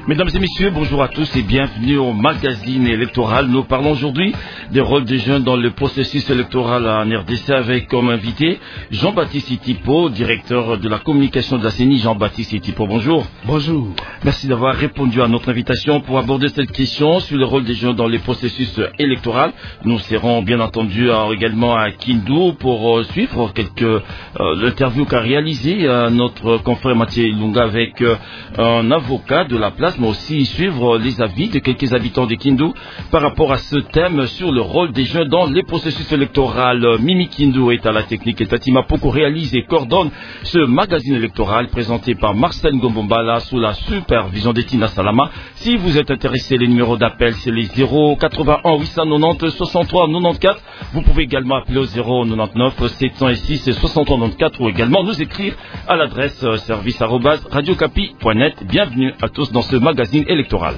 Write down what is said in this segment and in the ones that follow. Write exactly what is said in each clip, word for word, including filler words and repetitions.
Mesdames et messieurs, bonjour à tous et bienvenue au magazine électoral. Nous parlons aujourd'hui des rôles des jeunes dans le processus électoral en R D C avec comme invité Jean-Baptiste Itipo, directeur de la communication de la C E N I. Jean-Baptiste Itipo, bonjour. Bonjour. Merci d'avoir répondu à notre invitation pour aborder cette question sur le rôle des jeunes dans le processus électoral. Nous serons bien entendu euh, également à Kindu pour euh, suivre quelques euh, interviews qu'a réalisé euh, notre confrère Mathieu Ilunga avec euh, un avocat de la place, mais aussi suivre les avis de quelques habitants de Kindu par rapport à ce thème sur le rôle des jeunes dans les processus électoraux. Mimi Kindu est à la technique et Tatima Poko réalise et coordonne ce magazine électoral présenté par Marcel Ngombombala sous la supervision d'Etina Salama. Si vous êtes intéressé, les numéros d'appel c'est les zéro quatre-vingt-un huit cent quatre-vingt-dix soixante-trois quatre-vingt-quatorze. Vous pouvez également appeler au zéro quatre-vingt-neuf sept cent six soixante-trois quatre-vingt-quatorze ou également nous écrire à l'adresse euh, service arobase radiocapi point net. Bienvenue à tous dans ce magazine électoral.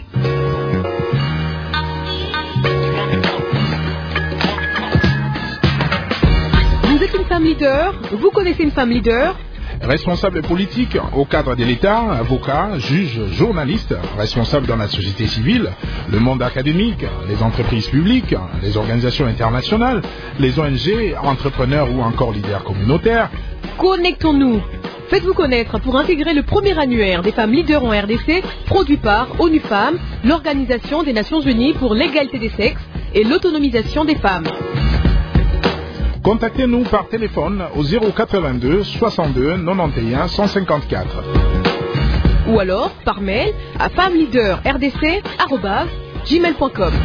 Vous êtes une femme leader, vous connaissez une femme leader. Responsable politique au cadre de l'État, avocat, juge, journaliste, responsable dans la société civile, le monde académique, les entreprises publiques, les organisations internationales, les O N G, entrepreneurs ou encore leaders communautaires. Connectons-nous. Faites-vous connaître pour intégrer le premier annuaire des femmes leaders en R D C, produit par ONU Femmes, l'Organisation des Nations Unies pour l'égalité des sexes et l'autonomisation des femmes. Contactez-nous par téléphone au zéro quatre-vingt-deux soixante-deux quatre-vingt-onze cent cinquante-quatre. Ou alors par mail à femmeleaderrdc arobase gmail point com.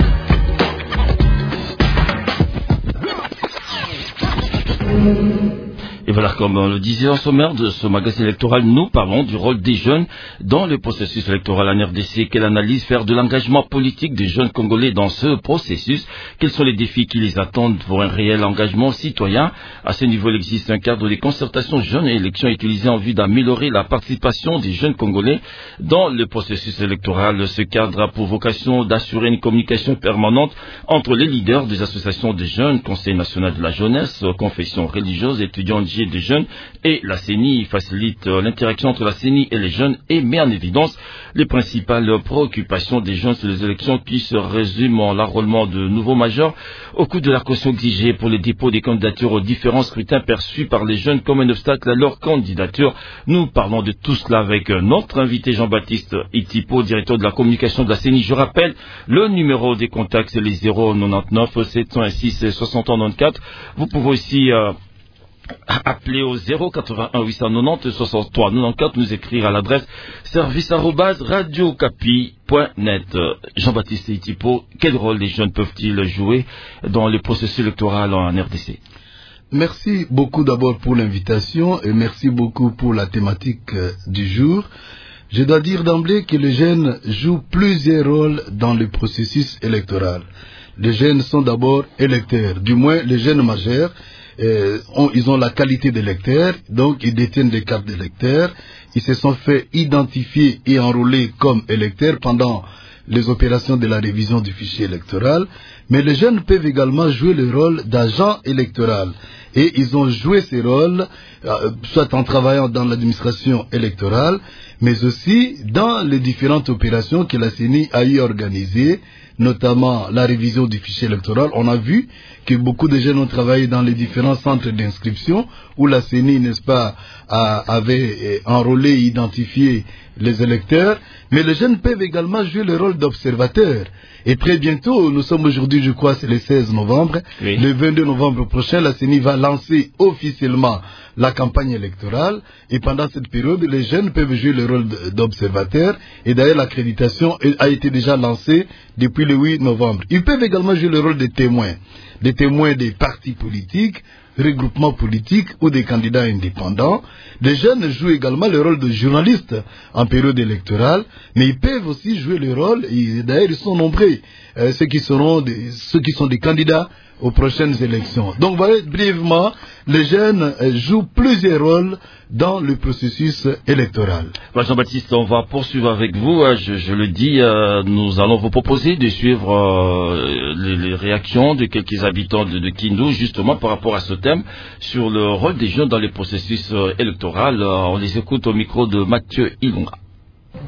Et voilà, comme on le disait en sommaire de ce magazine électoral, nous parlons du rôle des jeunes dans le processus électoral en R D C. Quelle analyse faire de l'engagement politique des jeunes Congolais dans ce processus? Quels sont les défis qui les attendent pour un réel engagement citoyen? À ce niveau, il existe un cadre de concertation jeunes et élections utilisé en vue d'améliorer la participation des jeunes Congolais dans le processus électoral. Ce cadre a pour vocation d'assurer une communication permanente entre les leaders des associations des jeunes, Conseil national de la jeunesse, confessions religieuses, étudiants des jeunes et la C E N I facilite l'interaction entre la C E N I et les jeunes et met en évidence les principales préoccupations des jeunes sur les élections qui se résument en l'enrôlement de nouveaux majeurs au coût de la caution exigée pour les dépôts des candidatures aux différents scrutins perçus par les jeunes comme un obstacle à leur candidature. Nous parlons de tout cela avec notre invité Jean-Baptiste Itipo, directeur de la communication de la C E N I. Je rappelle, le numéro des contacts c'est les zéro quatre-vingt-neuf sept cent six soixante-trois quatre-vingt-quatorze. Vous pouvez aussi euh, appelez au zéro quatre-vingt-un huit cent quatre-vingt-dix soixante-trois quatre-vingt-quatorze, nous écrire à l'adresse service arobase radiocapi point net. Jean-Baptiste Itipo, quel rôle les jeunes peuvent-ils jouer dans le processus électoral en R D C? Merci beaucoup d'abord pour l'invitation et merci beaucoup pour la thématique du jour. Je dois dire d'emblée que les jeunes jouent plusieurs rôles dans le processus électoral. Les jeunes sont d'abord électeurs, du moins les jeunes majeurs. Euh, ont, ils ont la qualité d'électeurs, donc ils détiennent des cartes d'électeurs. Ils se sont fait identifier et enrôler comme électeurs pendant les opérations de la révision du fichier électoral. Mais les jeunes peuvent également jouer le rôle d'agent électoral. Et ils ont joué ces rôles, euh, soit en travaillant dans l'administration électorale, mais aussi dans les différentes opérations que la C E N I a eu organisées, notamment la révision du fichier électoral. On a vu que beaucoup de jeunes ont travaillé dans les différents centres d'inscription où la C E N I, n'est-ce pas, a, avait enrôlé et identifié les électeurs. Mais les jeunes peuvent également jouer le rôle d'observateurs. Et très bientôt, nous sommes aujourd'hui, je crois, c'est le seize novembre. Oui. Le vingt-deux novembre prochain, la C E N I va lancer officiellement la campagne électorale. Et pendant cette période, les jeunes peuvent jouer le rôle d'observateurs. Et d'ailleurs, l'accréditation a été déjà lancée depuis le huit novembre. Ils peuvent également jouer le rôle de témoins. Des témoins des partis politiques, regroupements politiques ou des candidats indépendants. Les jeunes jouent également le rôle de journalistes en période électorale, mais ils peuvent aussi jouer le rôle, et d'ailleurs ils sont nombreux, euh, ceux qui seront des, ceux qui sont des candidats aux prochaines élections. Donc voilà, brièvement, les jeunes jouent plusieurs rôles dans le processus électoral. Jean-Baptiste, on va poursuivre avec vous. Je, je le dis, euh, nous allons vous proposer de suivre euh, les, les réactions de quelques habitants de, de Kindu, justement par rapport à ce thème, sur le rôle des jeunes dans le processus euh, électoral. Euh, on les écoute au micro de Mathieu Ilunga.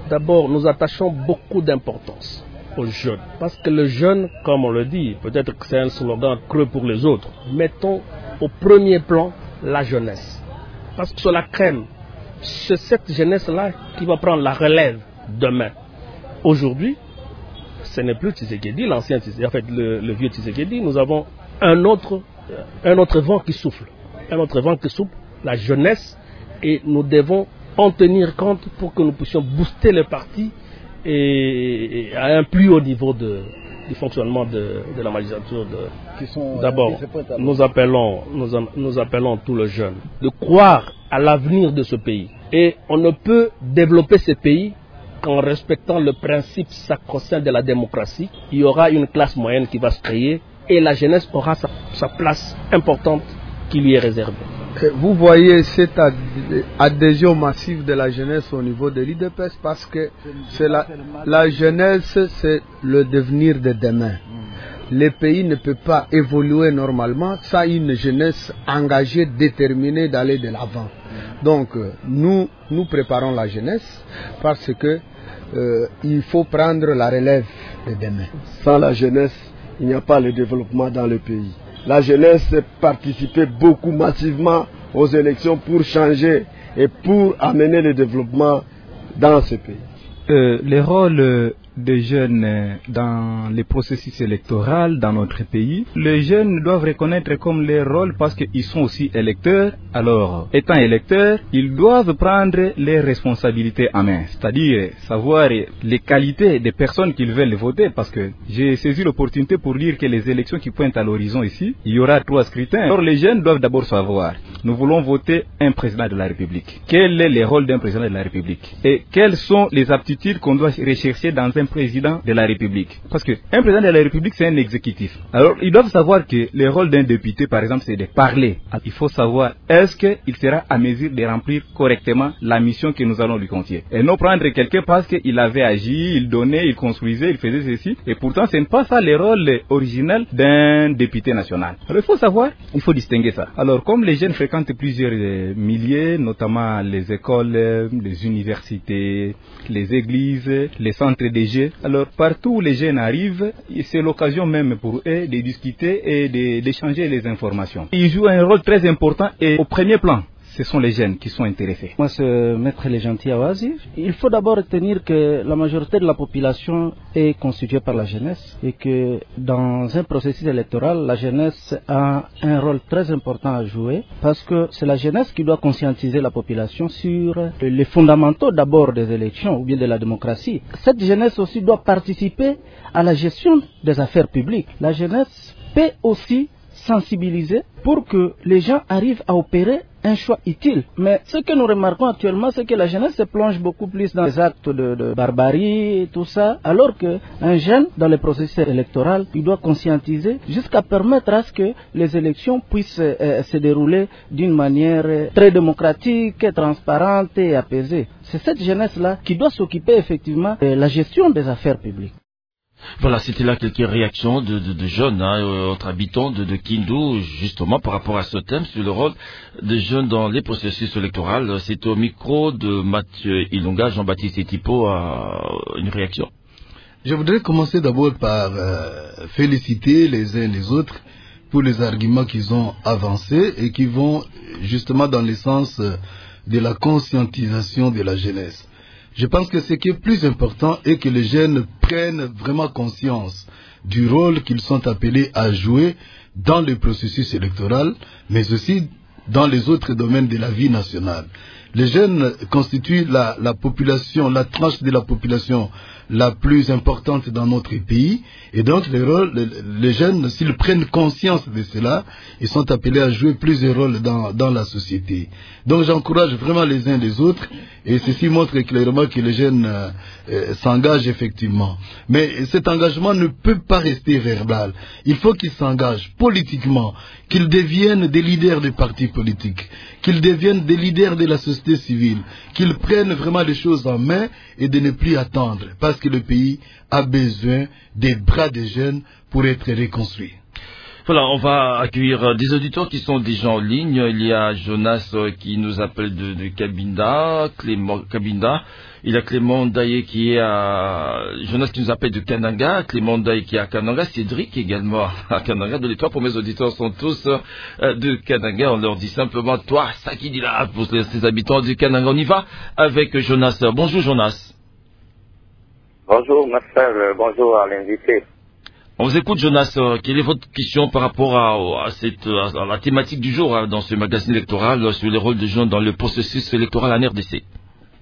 d'abord, nous attachons beaucoup d'importance aux jeunes. Parce que le jeune, comme on le dit, peut-être que c'est un slogan creux pour les autres, mettons au premier plan la jeunesse. Parce que c'est la crème. C'est cette jeunesse-là qui va prendre la relève demain. Aujourd'hui, ce n'est plus Tshisekedi, l'ancien Tshisekedi, en fait le, le vieux Tshisekedi, nous avons un autre, un autre vent qui souffle. Un autre vent qui souffle, la jeunesse, et nous devons en tenir compte pour que nous puissions booster le parti et, et à un plus haut niveau de, du fonctionnement de, de la magistrature. D'abord, nous appelons, nous, nous appelons tous les jeunes de croire à l'avenir de ce pays. Et on ne peut développer ce pays qu'en respectant le principe sacro-saint de la démocratie. Il y aura une classe moyenne qui va se créer et la jeunesse aura sa, sa place importante qui lui est réservée. Vous voyez cette adhésion massive de la jeunesse au niveau de l'I D P S parce que c'est la, la jeunesse, c'est le devenir de demain. Le pays ne peut pas évoluer normalement sans une jeunesse engagée, déterminée d'aller de l'avant. Donc nous, nous préparons la jeunesse parce que euh, il faut prendre la relève de demain. Sans la jeunesse, il n'y a pas le développement dans le pays. La jeunesse participait beaucoup massivement aux élections pour changer et pour amener le développement dans ce pays. Euh, le rôle des jeunes dans les processus électoraux dans notre pays, les jeunes doivent reconnaître comme leur rôle parce qu'ils sont aussi électeurs. Alors, étant électeurs, ils doivent prendre les responsabilités en main, c'est-à-dire savoir les qualités des personnes qu'ils veulent voter, parce que j'ai saisi l'opportunité pour dire que les élections qui pointent à l'horizon ici, il y aura trois scrutins. Alors les jeunes doivent d'abord savoir, nous voulons voter un président de la République. Quel est le rôle d'un président de la République? Et quelles sont les aptitudes qu'on doit rechercher dans un président de la République? Parce que un président de la République, c'est un exécutif. Alors ils doivent savoir que le rôle d'un député, par exemple, c'est de parler. Il faut savoir, est-ce qu'il sera à mesure de remplir correctement la mission que nous allons lui confier? Et non prendre quelqu'un parce qu'il avait agi, il donnait, il construisait, il faisait ceci. Et pourtant, ce n'est pas ça le rôle original d'un député national. Alors il faut savoir, il faut distinguer ça. Alors comme les jeunes fréquentent plusieurs milliers, notamment les écoles, les universités, les églises, les centres de jeux, alors partout où les jeunes arrivent, c'est l'occasion même pour eux de discuter et d'échanger les informations. Ils jouent un rôle très important et au premier plan, ce sont les jeunes qui sont intéressés. Moi, c'est Maître Legentil Awazi. Il faut d'abord retenir que la majorité de la population est constituée par la jeunesse et que dans un processus électoral, la jeunesse a un rôle très important à jouer parce que c'est la jeunesse qui doit conscientiser la population sur les fondamentaux d'abord des élections ou bien de la démocratie. Cette jeunesse aussi doit participer à la gestion des affaires publiques. La jeunesse peut aussi sensibiliser pour que les gens arrivent à opérer un choix utile. Mais ce que nous remarquons actuellement, c'est que la jeunesse se plonge beaucoup plus dans les actes de, de barbarie et tout ça, alors qu'un jeune, dans le processus électoral, il doit conscientiser jusqu'à permettre à ce que les élections puissent euh, se dérouler d'une manière très démocratique, transparente et apaisée. C'est cette jeunesse-là qui doit s'occuper effectivement de la gestion des affaires publiques. Voilà, c'était là quelques réactions de, de, de jeunes, hein, autres habitants de, de Kindu, justement par rapport à ce thème sur le rôle des jeunes dans les processus électoraux. C'est au micro de Mathieu Ilunga. Jean-Baptiste Etipo a une réaction. Je voudrais commencer d'abord par euh, féliciter les uns les autres pour les arguments qu'ils ont avancés et qui vont justement dans le sens de la conscientisation de la jeunesse. Je pense que ce qui est plus important est que les jeunes prennent vraiment conscience du rôle qu'ils sont appelés à jouer dans le processus électoral, mais aussi dans les autres domaines de la vie nationale. Les jeunes constituent la, la population, la tranche de la population la plus importante dans notre pays, et donc les, rôles, les, les jeunes, s'ils prennent conscience de cela, ils sont appelés à jouer plusieurs rôles dans, dans la société. Donc j'encourage vraiment les uns les autres, et ceci montre clairement que les jeunes euh, euh, s'engagent effectivement. Mais cet engagement ne peut pas rester verbal. Il faut qu'ils s'engagent politiquement, qu'ils deviennent des leaders des partis politiques, qu'ils deviennent des leaders de la société civile, qu'ils prennent vraiment les choses en main et de ne plus attendre, parce que le pays a besoin des bras des jeunes pour être reconstruit. Voilà, on va accueillir des auditeurs qui sont déjà en ligne. Il y a Jonas qui nous appelle de, de Cabinda, Clément Cabinda. Il y a Clément Daye qui est à... Jonas qui nous appelle de Kananga, Clément Daye qui est à Kananga, Cédric également à Kananga. De les trois premiers auditeurs sont tous euh, de Kananga. On leur dit simplement, toi, ça qui dit là, pour ces habitants de Kananga. On y va avec Jonas. Bonjour Jonas. Bonjour ma frère, bonjour à l'invité. On vous écoute Jonas. Quelle est votre question par rapport à, à, cette, à la thématique du jour hein, dans ce magazine électoral sur les rôles des jeunes dans le processus électoral en R D C?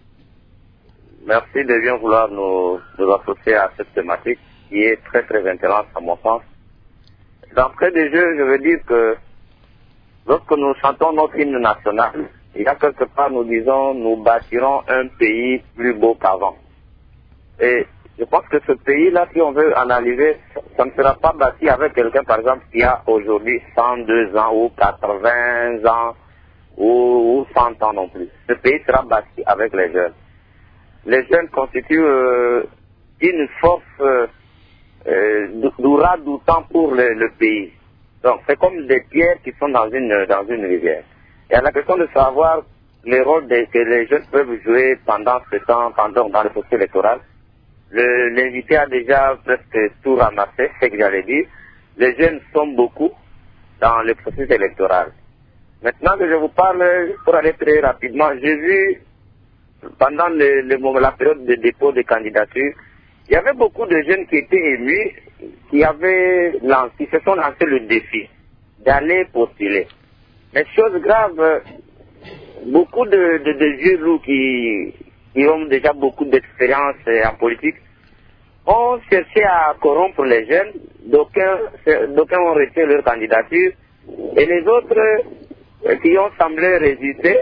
Merci de bien vouloir nous, nous associer à cette thématique qui est très très intéressante à mon sens. D'entrée de jeu, je veux dire que lorsque nous chantons notre hymne national, il y a quelque part nous disons nous bâtirons un pays plus beau qu'avant. Et je pense que ce pays-là, si on veut analyser, ça ne sera pas bâti avec quelqu'un par exemple qui a aujourd'hui cent deux ans ou quatre-vingts ans ou, ou cent ans non plus. Ce pays sera bâti avec les jeunes. Les jeunes constituent euh, une force euh, euh, doutant pour le, le pays. Donc c'est comme des pierres qui sont dans une dans une rivière. Et à la question de savoir les rôles de, que les jeunes peuvent jouer pendant ce temps, pendant dans le processus électoral, l'invité a déjà presque tout ramassé, c'est ce que j'allais dire. Les jeunes sont beaucoup dans le processus électoral. Maintenant que je vous parle, pour aller très rapidement, j'ai vu pendant le, le, la période de dépôt de candidature, il y avait beaucoup de jeunes qui étaient émus, qui avaient lancé, qui se sont lancés le défi d'aller postuler. Mais chose grave, beaucoup de, de, de vieux loups qui, qui ont déjà beaucoup d'expérience en politique ont cherché à corrompre les jeunes, d'aucuns ont retiré leur candidature, et les autres qui ont semblé résister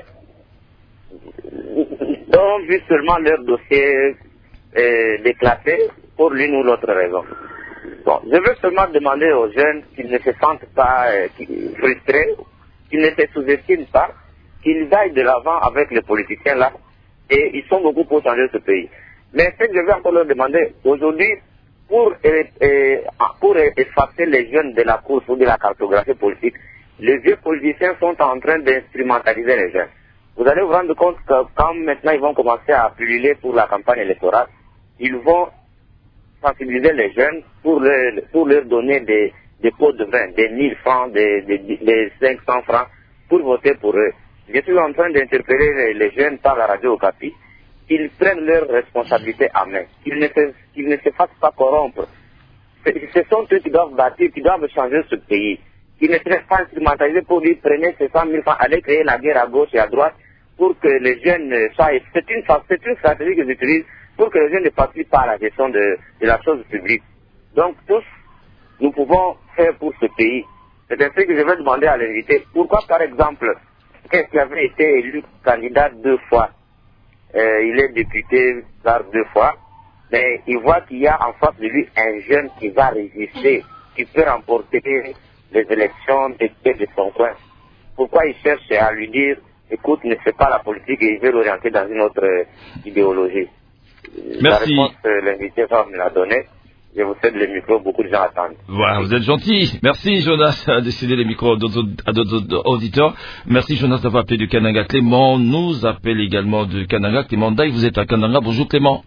ont vu seulement leur dossier euh, déclassé pour l'une ou l'autre raison. Bon, je veux seulement demander aux jeunes qu'ils ne se sentent pas euh, frustrés, qu'ils ne se sous-estiment pas, qu'ils aillent de l'avant avec les politiciens là, et ils sont beaucoup pour changer ce pays. Mais ce que je vais encore leur demander, aujourd'hui, pour, euh, euh, pour effacer les jeunes de la course ou de la cartographie politique, les vieux politiciens sont en train d'instrumentaliser les jeunes. Vous allez vous rendre compte que quand maintenant ils vont commencer à pulluler pour la campagne électorale, ils vont sensibiliser les jeunes pour leur, pour leur donner des, des pots de vin, des mille francs, des, des, des cinq cents francs pour voter pour eux. Je suis en train d'interpeller les, les jeunes par la radio Okapi, qu'ils prennent leurs responsabilités à main, qu'ils ne se, qu'ils ne se fassent pas corrompre. Ce sont eux qui doivent bâtir, qui doivent changer ce pays. Qu'ils ne se fassent pas instrumentaliser pour dire prenez ces cent mille francs, allez créer la guerre à gauche et à droite, pour que les jeunes soient... C'est une, c'est une stratégie que j'utilise pour que les jeunes ne participent pas à la gestion de, de la chose publique. Donc tous, nous pouvons faire pour ce pays. C'est ainsi que je vais demander à l'invité, pourquoi par exemple, quelqu'un qui avait été élu candidat deux fois, euh, il est député par deux fois, mais il voit qu'il y a en face de lui un jeune qui va résister, qui peut remporter les élections de, de son coin. Pourquoi il cherche à lui dire écoute, ne fais pas la politique et il veut l'orienter dans une autre euh, idéologie. Merci. La réponse, euh, l'invité va me la donner. Je vous cède le micro, beaucoup de gens attendent. Voilà, vous êtes gentil. Merci Jonas à décider les micros à d'autres auditeurs. Merci Jonas d'avoir appelé du Kananga. Clément nous appelle également de Kananga. Clément Daye, vous êtes à Kananga. Bonjour Clément.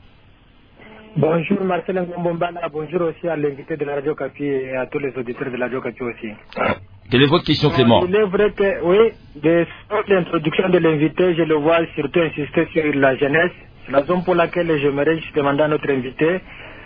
Bonjour Marcelin Ngombombala, bonjour aussi à l'invité de la Radio Kapi et à tous les auditeurs de la Radio Kapi aussi. Quelle est votre question Clément? Il est vrai que, oui, de l'introduction de l'invité, je le vois surtout insister sur la jeunesse. C'est la raison pour laquelle j'aimerais demander à notre invité.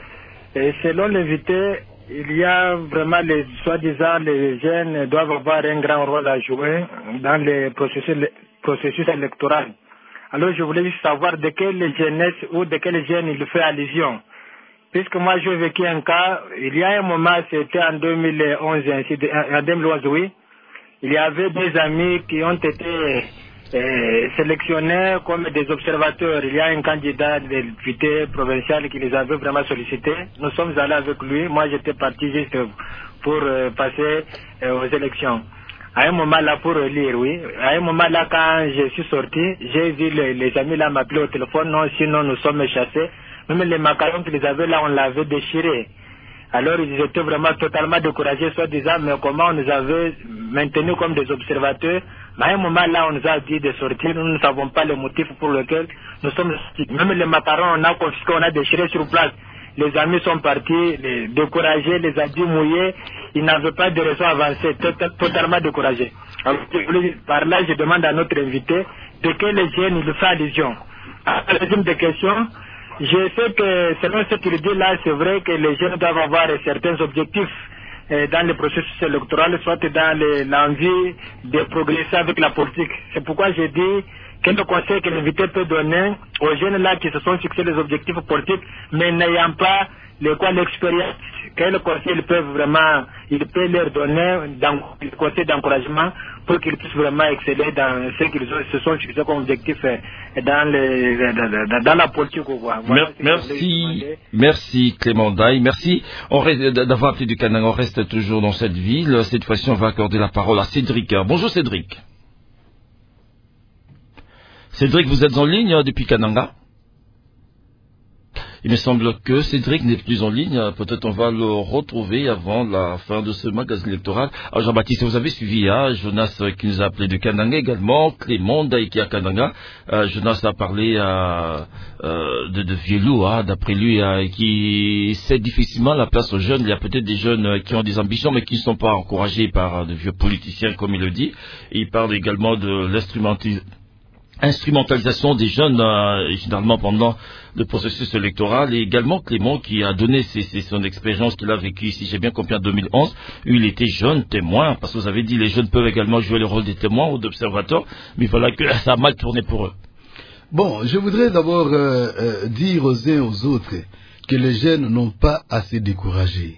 Et selon l'invité, il y a vraiment, les soi-disant, les jeunes doivent avoir un grand rôle à jouer dans le processus, processus électoral. Alors je voulais juste savoir de quelle jeunesse ou de quel jeune il fait allusion. Puisque moi j'ai vécu un cas, il y a un moment, c'était en deux mille onze, ainsi de, en deux mille onze, oui, il y avait des amis qui ont été euh, sélectionnés comme des observateurs. Il y a un candidat de député provincial qui les avait vraiment sollicités. Nous sommes allés avec lui, moi j'étais parti juste pour euh, passer euh, aux élections. À un moment là, pour lire, oui. À un moment là, quand je suis sorti, j'ai vu les, les amis là m'appeler au téléphone. Non, sinon nous sommes chassés. Même les macarons qu'ils avaient là, on l'avait déchiré. Alors ils étaient vraiment totalement découragés, soit disant, mais comment on nous avait maintenus comme des observateurs. Mais à un moment là, on nous a dit de sortir, nous ne savons pas le motif pour lequel nous sommes sortis. Même les macarons, on a confisqué, on a déchiré sur place. Les amis sont partis, les découragés, les habits mouillés, ils n'avaient pas de raison avancée, totalement découragés. Alors, par là, je demande à notre invité de quel gène il fait allusion. À la deuxième des questions, je sais que selon ce qu'il dit là, c'est vrai que les jeunes doivent avoir certains objectifs euh, dans le processus électoral, soit dans l'envie de progresser avec la politique. C'est pourquoi je dis quel conseil que l'invité peut donner aux jeunes là qui se sont fixés les objectifs politiques, mais n'ayant pas les quoi l'expérience. Quel conseil ils peuvent vraiment, il peut leur donner, le conseil d'encouragement pour qu'ils puissent vraiment exceller dans ce qu'ils se sont fixés comme objectif dans, les, dans, dans la politique. Voilà merci, merci Clément Daye, merci. On reste d'avoir appelé du Kananga, on reste toujours dans cette ville. Cette fois-ci, on va accorder la parole à Cédric. Bonjour Cédric. Cédric, vous êtes en ligne depuis Kananga? Il me semble que Cédric n'est plus en ligne. Peut-être on va le retrouver avant la fin de ce magazine électoral. Alors Jean-Baptiste, vous avez suivi hein, Jonas qui nous a appelé de Kananga également, Clément Daïki à Kananga. Euh, Jonas a parlé euh, euh, de, de vieux loups, hein, d'après lui, euh, qui cède difficilement la place aux jeunes. Il y a peut-être des jeunes qui ont des ambitions mais qui ne sont pas encouragés par de vieux politiciens, comme il le dit. Et il parle également de l'instrumentalisation. instrumentalisation des jeunes euh, généralement pendant le processus électoral, et également Clément qui a donné ses, ses, son expérience qu'il a vécue ici, j'ai bien compris en deux mille onze, où il était jeune témoin, parce que vous avez dit les jeunes peuvent également jouer le rôle des témoins ou d'observateurs, mais voilà que ça a mal tourné pour eux. Bon, je voudrais d'abord euh, euh, dire aux uns aux autres que les jeunes n'ont pas à se décourager.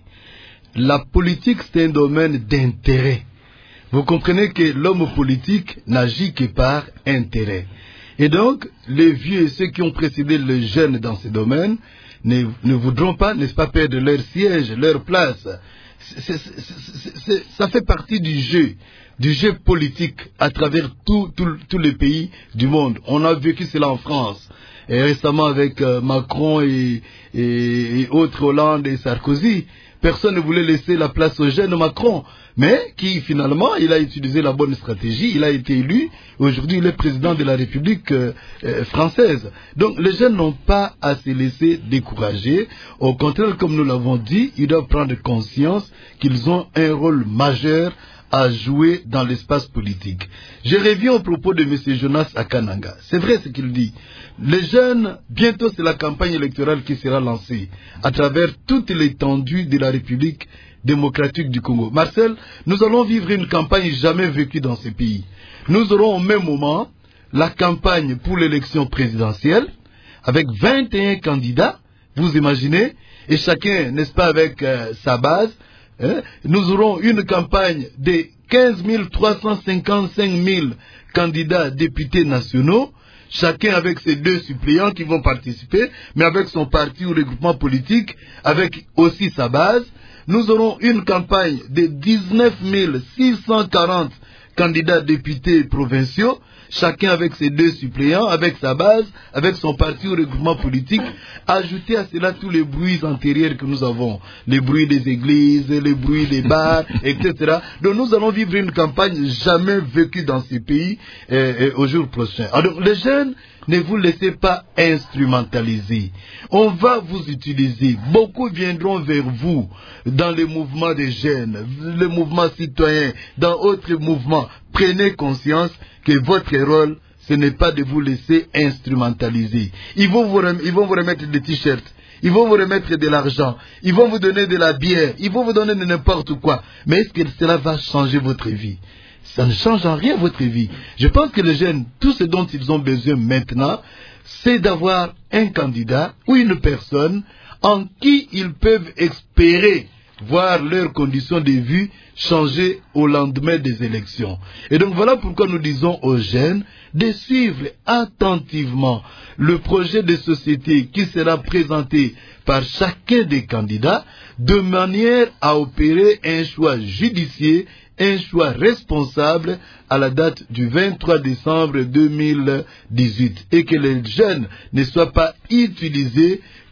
La politique, c'est un domaine d'intérêt. Vous comprenez que l'homme politique n'agit que par intérêt. Et donc, les vieux et ceux qui ont précédé les jeunes dans ce domaine ne, ne voudront pas, n'est-ce pas, perdre leur siège, leur place. C'est, c'est, c'est, c'est, ça fait partie du jeu, du jeu politique à travers tous tout, tout les pays du monde. On a vécu cela en France. Et récemment avec euh, Macron et, et, et autres, Hollande et Sarkozy. Personne ne voulait laisser la place au jeune Macron, mais qui finalement, il a utilisé la bonne stratégie, il a été élu, aujourd'hui il est président de la République euh, euh, française. Donc les jeunes n'ont pas à se laisser décourager, au contraire, comme nous l'avons dit, ils doivent prendre conscience qu'ils ont un rôle majeur à jouer dans l'espace politique. Je reviens au propos de M. Jonas à Kananga. C'est vrai ce qu'il dit. Les jeunes, bientôt c'est la campagne électorale qui sera lancée à travers toute l'étendue de la République démocratique du Congo. Marcel, nous allons vivre une campagne jamais vécue dans ce pays. Nous aurons au même moment la campagne pour l'élection présidentielle avec vingt et un candidats, vous imaginez, et chacun, n'est-ce pas, avec euh, sa base. Hein? Nous aurons une campagne de quinze mille trois cent cinquante-cinq mille candidats députés nationaux, chacun avec ses deux suppléants qui vont participer, mais avec son parti ou regroupement politique, avec aussi sa base. Nous aurons une campagne de dix-neuf mille six cent quarante candidats députés provinciaux, chacun avec ses deux suppléants, avec sa base, avec son parti ou regroupement politique. Ajoutez à cela tous les bruits antérieurs que nous avons, les bruits des églises, les bruits des bars, et cetera. Donc nous allons vivre une campagne jamais vécue dans ces pays euh, euh, au jour prochain. Alors les jeunes, ne vous laissez pas instrumentaliser. On va vous utiliser. Beaucoup viendront vers vous dans les mouvements des jeunes, les mouvements citoyens, dans autres mouvements. Prenez conscience que votre rôle, ce n'est pas de vous laisser instrumentaliser. Ils vont vous, rem- ils vont vous remettre des t-shirts. Ils vont vous remettre de l'argent. Ils vont vous donner de la bière. Ils vont vous donner de n'importe quoi. Mais est-ce que cela va changer votre vie? Ça ne change en rien votre vie. Je pense que les jeunes, tout ce dont ils ont besoin maintenant, c'est d'avoir un candidat ou une personne en qui ils peuvent espérer voir leurs conditions de vie changer au lendemain des élections. Et donc voilà pourquoi nous disons aux jeunes de suivre attentivement le projet de société qui sera présenté par chacun des candidats de manière à opérer un choix judicieux, un choix responsable à la date du vingt-trois décembre deux mille dix-huit, et que les jeunes ne soient pas utilisés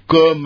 comme,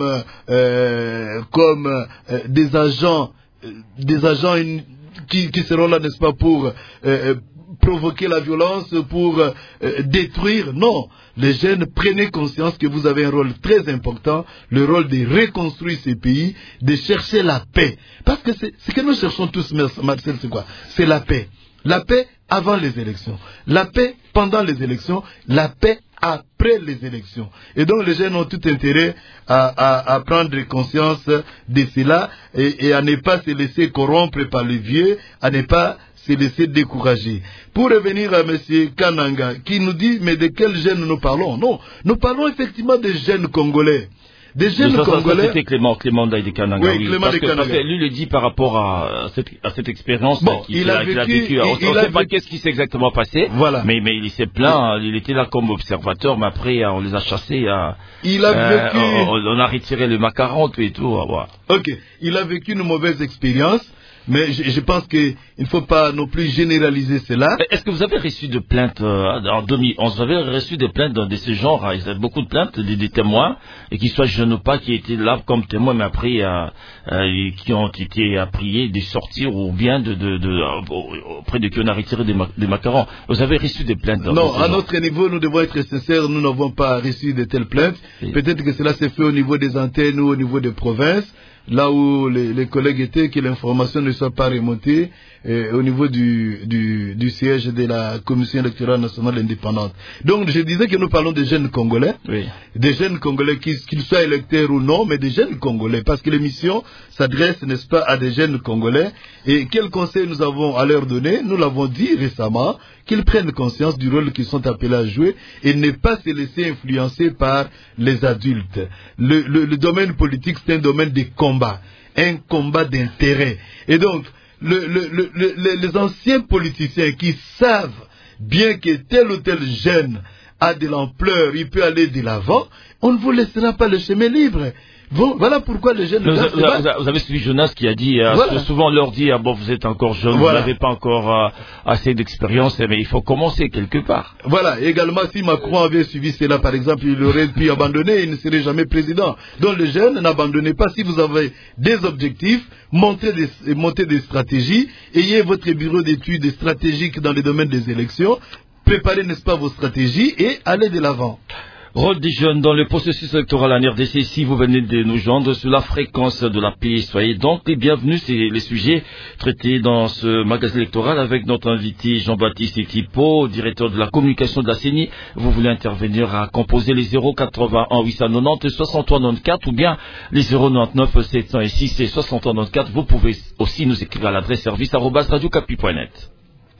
euh, comme euh, des agents, euh, des agents une, qui, qui seront là, n'est-ce pas, pour euh, provoquer la violence, pour euh, détruire. Non, les jeunes, prenez conscience que vous avez un rôle très important, le rôle de reconstruire ces pays, de chercher la paix. Parce que c'est ce que nous cherchons tous, Marcel, c'est quoi? C'est la paix. La paix avant les élections, la paix pendant les élections, la paix après les élections. Et donc les jeunes ont tout intérêt à, à, à prendre conscience de cela et, et à ne pas se laisser corrompre par les vieux, à ne pas se laisser décourager. Pour revenir à M. Kananga, qui nous dit, mais de quels jeunes nous parlons? Non, nous parlons effectivement des jeunes Congolais. Des jeunes ça, Congolais. C'était Clément, Clément Daïdé Kananga. Oui, oui, Clément parce, de que, Kananga. parce que lui le dit par rapport à cette, à cette expérience bon, qu'il il a, a, vécu, a vécue. On ne sait pas qu'est-ce qui s'est exactement passé. Voilà. Mais, mais il s'est plaint, il était là comme observateur, mais après on les a chassés. À, il a euh, vécu. On, on a retiré le macaron et tout. Voilà. Ok, il a vécu une mauvaise expérience. Mais je, je pense qu'il ne faut pas non plus généraliser cela. Est-ce que vous avez reçu de plaintes euh, en deux mille onze? Vous avez reçu des plaintes de, de ce genre? Il y a beaucoup de plaintes, des, des témoins, et qu'ils soient jeunes ou pas, qui étaient là comme témoins, mais après, euh, euh, qui ont été priés de sortir ou bien de, de, de, de, auprès de qui on a retiré des, ma, des macarons. Vous avez reçu des plaintes? Non, de à genre. Notre niveau, nous devons être sincères, nous n'avons pas reçu de telles plaintes. Oui. Peut-être que cela s'est fait au niveau des antennes ou au niveau des provinces. Là où les, les collègues étaient, que l'information ne soit pas remontée euh, au niveau du, du, du siège de la Commission électorale nationale indépendante. Donc je disais que nous parlons des jeunes Congolais, oui. Des jeunes Congolais, qu'ils, qu'ils soient électeurs ou non, mais des jeunes Congolais, parce que l'émission s'adresse, n'est-ce pas, à des jeunes Congolais. Et quel conseil nous avons à leur donner? Nous l'avons dit récemment, qu'ils prennent conscience du rôle qu'ils sont appelés à jouer et ne pas se laisser influencer par les adultes. Le, le, le domaine politique, c'est un domaine de combat, un combat d'intérêt. Et donc, le, le, le, le, les anciens politiciens qui savent bien que tel ou tel jeune a de l'ampleur, il peut aller de l'avant, on ne vous laissera pas le chemin libre. Bon, voilà pourquoi les jeunes... Vous, vous, vous, vous avez suivi Jonas qui a dit, euh, voilà. souvent on leur dit, ah bon, vous êtes encore jeune, voilà. Vous n'avez pas encore euh, assez d'expérience, mais il faut commencer quelque part. Voilà, également si Macron avait suivi cela, par exemple, il aurait pu abandonner, il ne serait jamais président. Donc les jeunes, n'abandonnez pas. Si vous avez des objectifs, montez des, montez des stratégies, ayez votre bureau d'études stratégiques dans le domaine des élections, préparez, n'est-ce pas, vos stratégies et allez de l'avant. Rôle des jeunes dans le processus électoral en R D C. Si vous venez de nous joindre sur la fréquence de la paix, soyez donc les bienvenus. C'est les sujets traités dans ce magazine électoral avec notre invité Jean-Baptiste Tipo, directeur de la communication de la C E N I. Vous voulez intervenir à composer les zéro quatre-vingt-un huit cent quatre-vingt-dix soixante-trois quatre-vingt-quatorze ou bien les zéro neuf sept zéro six et soixante-trois quatre-vingt-quatorze. Vous pouvez aussi nous écrire à l'adresse service arobase radio capi point net.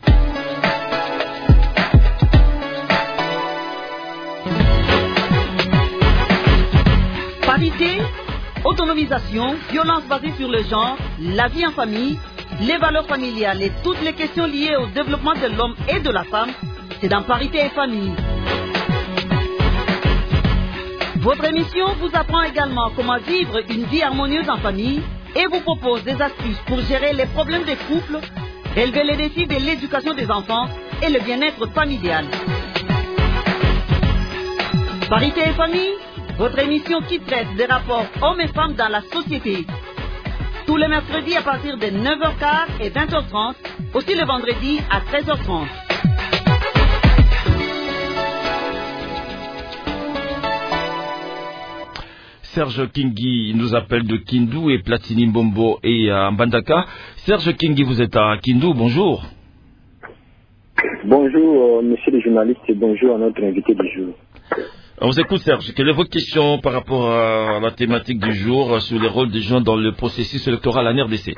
Parité, autonomisation, violence basée sur le genre, la vie en famille, les valeurs familiales et toutes les questions liées au développement de l'homme et de la femme, c'est dans Parité et Famille. Votre émission vous apprend également comment vivre une vie harmonieuse en famille et vous propose des astuces pour gérer les problèmes des couples, relever les défis de l'éducation des enfants et le bien-être familial. Parité et Famille, votre émission qui traite des rapports hommes et femmes dans la société. Tous les mercredis à partir de neuf heures quinze et vingt heures trente, aussi le vendredi à treize heures trente. Serge Kingi nous appelle de Kindu et Platini Mbombo et à Mbandaka. Serge Kingi, vous êtes à Kindu, bonjour. Bonjour, euh, monsieur le journaliste, et bonjour à notre invité du jour. On vous écoute, Serge. Quelle est votre question par rapport à la thématique du jour sur les rôles des jeunes dans le processus électoral en R D C?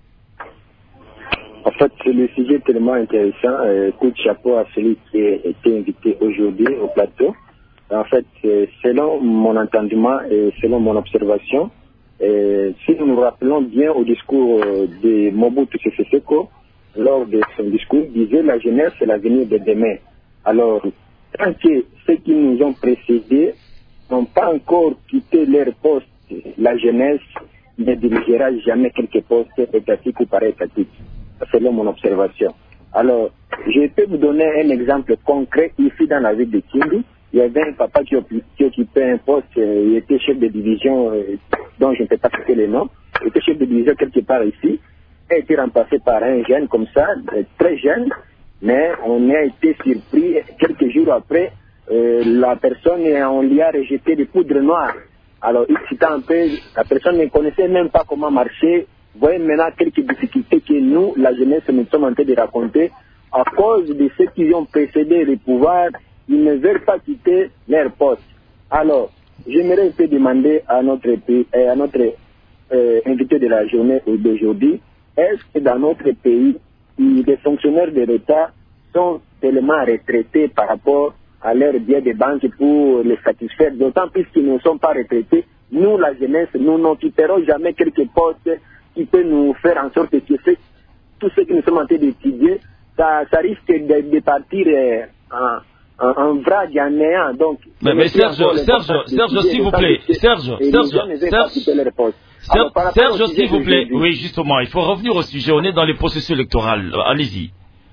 En fait, le sujet est tellement intéressant. Euh, coup de chapeau à celui qui a été invité aujourd'hui au plateau. En fait, selon mon entendement et selon mon observation, euh, si nous nous rappelons bien au discours de Mobutu Sese Seko, lors de son discours, il disait la jeunesse c'est l'avenir de demain. Alors, tant que ceux qui nous ont précédés n'ont pas encore quitté leur poste, la jeunesse ne dirigera jamais quelque poste étatique ou para-étatique, selon mon observation. Alors, je peux vous donner un exemple concret ici dans la ville de Kindu. il y avait un papa qui, qui occupait un poste, euh, il était chef de division, euh, dont je ne peux pas citer les noms, il était chef de division quelque part ici, a été remplacé par un jeune comme ça, euh, très jeune, mais on a été surpris, quelques jours après, euh, la personne, on lui a rejeté des poudres noires. Alors, il un peu, la personne ne connaissait même pas comment marcher. Vous voyez maintenant quelques difficultés que nous, la jeunesse, nous sommes en train de raconter. À cause de ceux qui ont précédé le pouvoir, ils ne veulent pas quitter leur poste. Alors, j'aimerais un peu demander à notre, à notre euh, invité de la journée d'aujourd'hui, est-ce que dans notre pays, les fonctionnaires de l'État sont tellement retraités par rapport à leur bien de banque pour les satisfaire, d'autant plus qu'ils ne sont pas retraités. Nous, la jeunesse, nous n'occuperons jamais quelques postes qui peuvent nous faire en sorte que tout ce que nous sommes en train d'étudier, ça, ça risque de, de partir euh, en, en, en vrac, en néant. Donc, mais, mais Serge, Serge, Serge, s'il vous plaît, Serge, Serge, Serge, Serge, Serge, s'il vous plaît, oui, justement, il faut revenir au sujet, on est dans les processus électoraux, allez-y.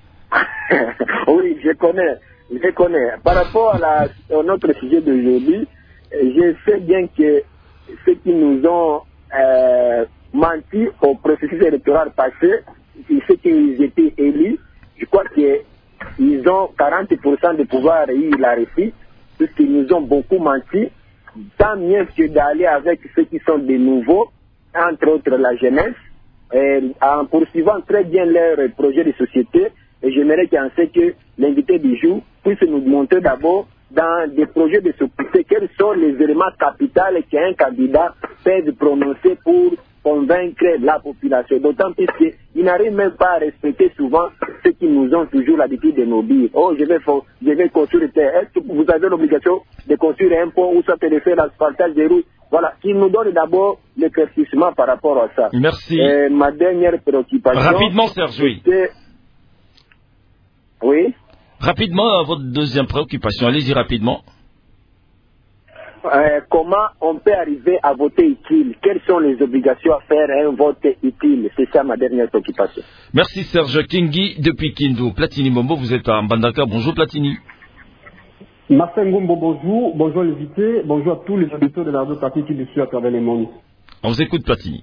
Oui, je connais. Je connais. Par rapport à, la, à notre sujet d'aujourd'hui, je sais bien que ceux qui nous ont euh, menti au processus électoral passé, ceux qui étaient élus, je crois qu'ils ont quarante pour cent de pouvoir et il a réussi, puisqu'ils nous ont beaucoup menti. Tant mieux que d'aller avec ceux qui sont des nouveaux, entre autres la jeunesse, et en poursuivant très bien leurs projets de société. Et j'aimerais qu'il en sait que l'invité du jour puisse nous montrer d'abord dans des projets de société quels sont les éléments capitaux qu'un candidat peut prononcer pour convaincre la population. D'autant plus qu'il n'arrive même pas à respecter souvent ceux qui nous ont toujours l'habitude de nous dire « Oh, je vais, je vais construire terre. Est-ce que vous avez l'obligation de construire un pont ou soit de faire l'asphaltage des routes ?» Voilà, qu'il nous donne d'abord l'éclaircissement par rapport à ça. Merci. Et ma dernière préoccupation... Rapidement, Serge, oui. Oui. Rapidement, votre deuxième préoccupation, allez-y rapidement. Euh, comment on peut arriver à voter utile? Quelles sont les obligations à faire un vote utile? C'est ça ma dernière préoccupation. Merci Serge Kingi depuis Kindu. Platini Mombo, vous êtes à Mbandaka. Bonjour Platini. Marcel Ngombo, bonjour. Bonjour l'invité. Bonjour à tous les auditeurs de la radio partie qui nous suivent à travers le monde. On vous écoute Platini.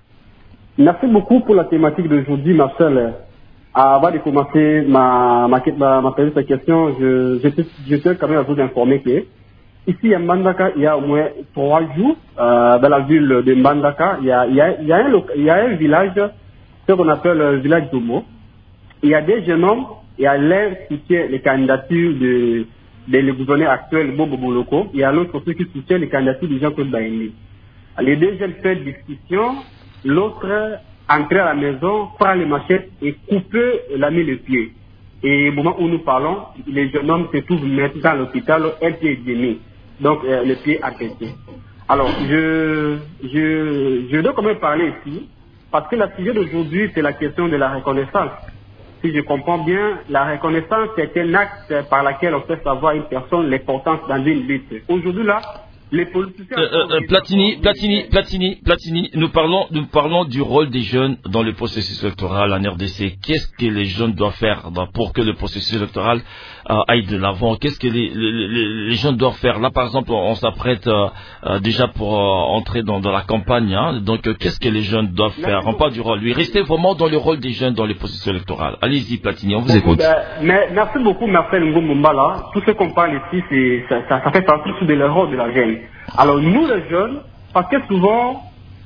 Merci beaucoup pour la thématique d'aujourd'hui Marcel. Avant de commencer ma, ma, ma, ma petite question, je, je, je tiens quand même à vous informer que ici à Mbandaka, il y a au moins trois jours, euh, dans la ville de Mbandaka, il y a, il y a, il y a, un, il y a un village, ce qu'on appelle le village d'Omo. Il y a des jeunes hommes, il y a l'un qui soutient les candidatures de, de le gouverneur actuel, Bobo Boloko, il y a l'autre qui soutient les candidatures de Jean-Claude Baïni. Les deux jeunes font discussion, l'autre entrer à la maison, prendre les machettes et couper l'ami le pied. Et au moment où nous parlons, les jeunes hommes se trouvent maintenant dans l'hôpital, un pied et demi. Donc, euh, le pied arrêté. Alors, je, je, je dois quand même parler ici, parce que le sujet d'aujourd'hui, c'est la question de la reconnaissance. Si je comprends bien, la reconnaissance, c'est un acte par lequel on fait savoir à une personne l'importance dans une lutte. Aujourd'hui, là, les politiciens... Euh, euh, Platini, Platini, Platini, Platini, nous parlons, nous parlons du rôle des jeunes dans le processus électoral en R D C. Qu'est-ce que les jeunes doivent faire pour que le processus électoral euh, aille de l'avant? Qu'est-ce que les, les, les jeunes doivent faire? Là, par exemple, on, on s'apprête euh, euh, déjà pour euh, entrer dans, dans la campagne. Hein. Donc, euh, qu'est-ce que les jeunes doivent faire? On parle du rôle. Oui, restez vraiment dans le rôle des jeunes dans le processus électoral. Allez-y, Platini, on vous bon, écoute. Ben, mais, merci beaucoup, Marcel Ngomba. Tout ce qu'on parle ici, c'est, ça, ça, ça fait partie de le rôle de la jeune. Alors nous les jeunes, parce que souvent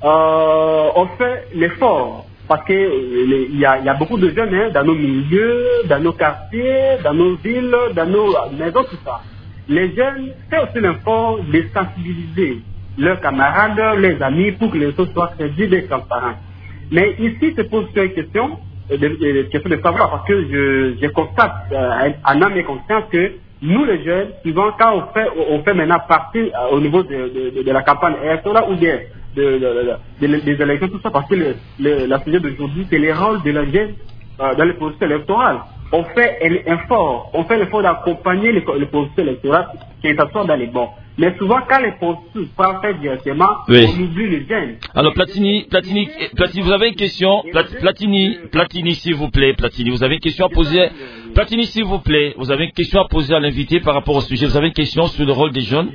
euh, on fait l'effort, parce que il y a, y a beaucoup de jeunes hein, dans nos milieux, dans nos quartiers, dans nos villes, dans nos maisons, tout ça. Les jeunes font aussi l'effort de sensibiliser leurs camarades, leurs amis, pour que les autres soient crédibles et transparents. Mais ici se pose une question, de, de, de, question de savoir, parce que je, je constate euh, en âme et conscience que nous les jeunes, souvent quand on fait, on fait maintenant partie euh, au niveau de, de, de, de la campagne électorale ou des, de, de, de, de, des élections, tout ça, parce que le, le, la sujet d'aujourd'hui, c'est les rôles de la jeune euh, dans le processus électoral. On fait un effort, on fait l'effort d'accompagner le, le processus électoral qui est assuré dans les bons. Mais souvent, quand les processus sont faits directement, oui. on oublie les jeunes. Alors, Platini, Platini, Platini, vous avez une question? Platini, Platini, s'il vous plaît, Platini, vous avez une question à poser? Platini, s'il vous plaît, vous avez une question à poser à l'invité par rapport au sujet. Vous avez une question sur le rôle des jeunes?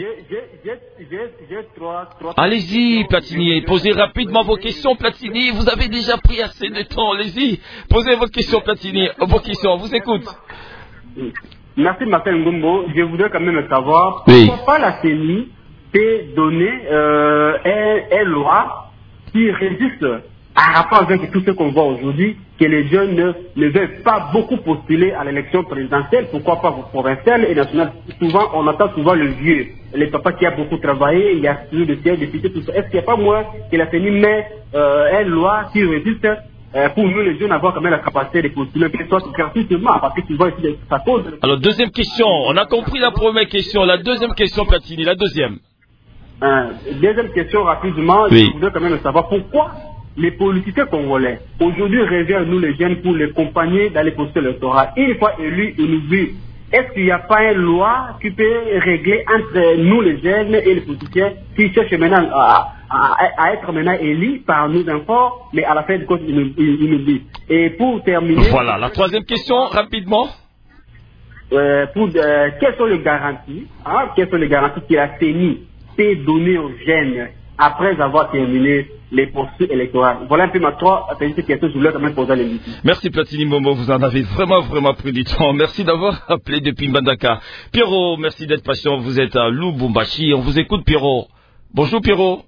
Allez-y, Platini, posez rapidement vos questions, Platini. Vous avez déjà pris assez de temps. Allez-y, posez votre question, Platini. Vos questions, on vous écoute. Merci, Marcel Ngombo. Je voudrais quand même savoir oui. pourquoi pas la C E N I peut donner euh, une loi qui résiste à rapport avec tout ce qu'on voit aujourd'hui, que les jeunes ne, ne veulent pas beaucoup postuler à l'élection présidentielle, pourquoi pas provinciale et nationale. Souvent, on entend souvent le vieux, les papas qui a beaucoup travaillé, il y a toujours de sièges, députés, tout ça. Est-ce qu'il n'y a pas moins que la C E N I met euh, une loi qui résiste euh, pour nous les jeunes avoir quand même la capacité de postuler, que ce soit gratuitement, parce que souvent ici, ça cause. Alors, deuxième question, on a compris la première question, la deuxième question, Platini, la deuxième. Euh, deuxième question, rapidement, oui. je voudrais quand même savoir pourquoi les politiciens congolais, aujourd'hui, réveillent nous les jeunes pour les accompagner dans les processus électoraux. Une fois élus, ils nous disent, est-ce qu'il n'y a pas une loi qui peut régler entre nous les jeunes et les politiciens qui cherchent maintenant à, à, à être maintenant élus par nos enfants, mais à la fin du compte, ils nous, ils, ils nous disent. Et pour terminer... Voilà, la troisième question, rapidement. Euh, pour, euh, quelles sont les garanties, hein, quelles sont les garanties que la C E N I peut donner aux jeunes après avoir terminé les processus électoraux? Voilà un peu ma trois petites questions que je voulais quand même poser à l'émission. Merci Platini Momo, vous en avez vraiment vraiment pris du temps. Merci d'avoir appelé depuis Mbandaka. Pierrot, merci d'être patient, vous êtes à Lubumbashi, on vous écoute Pierrot. Bonjour Pierrot.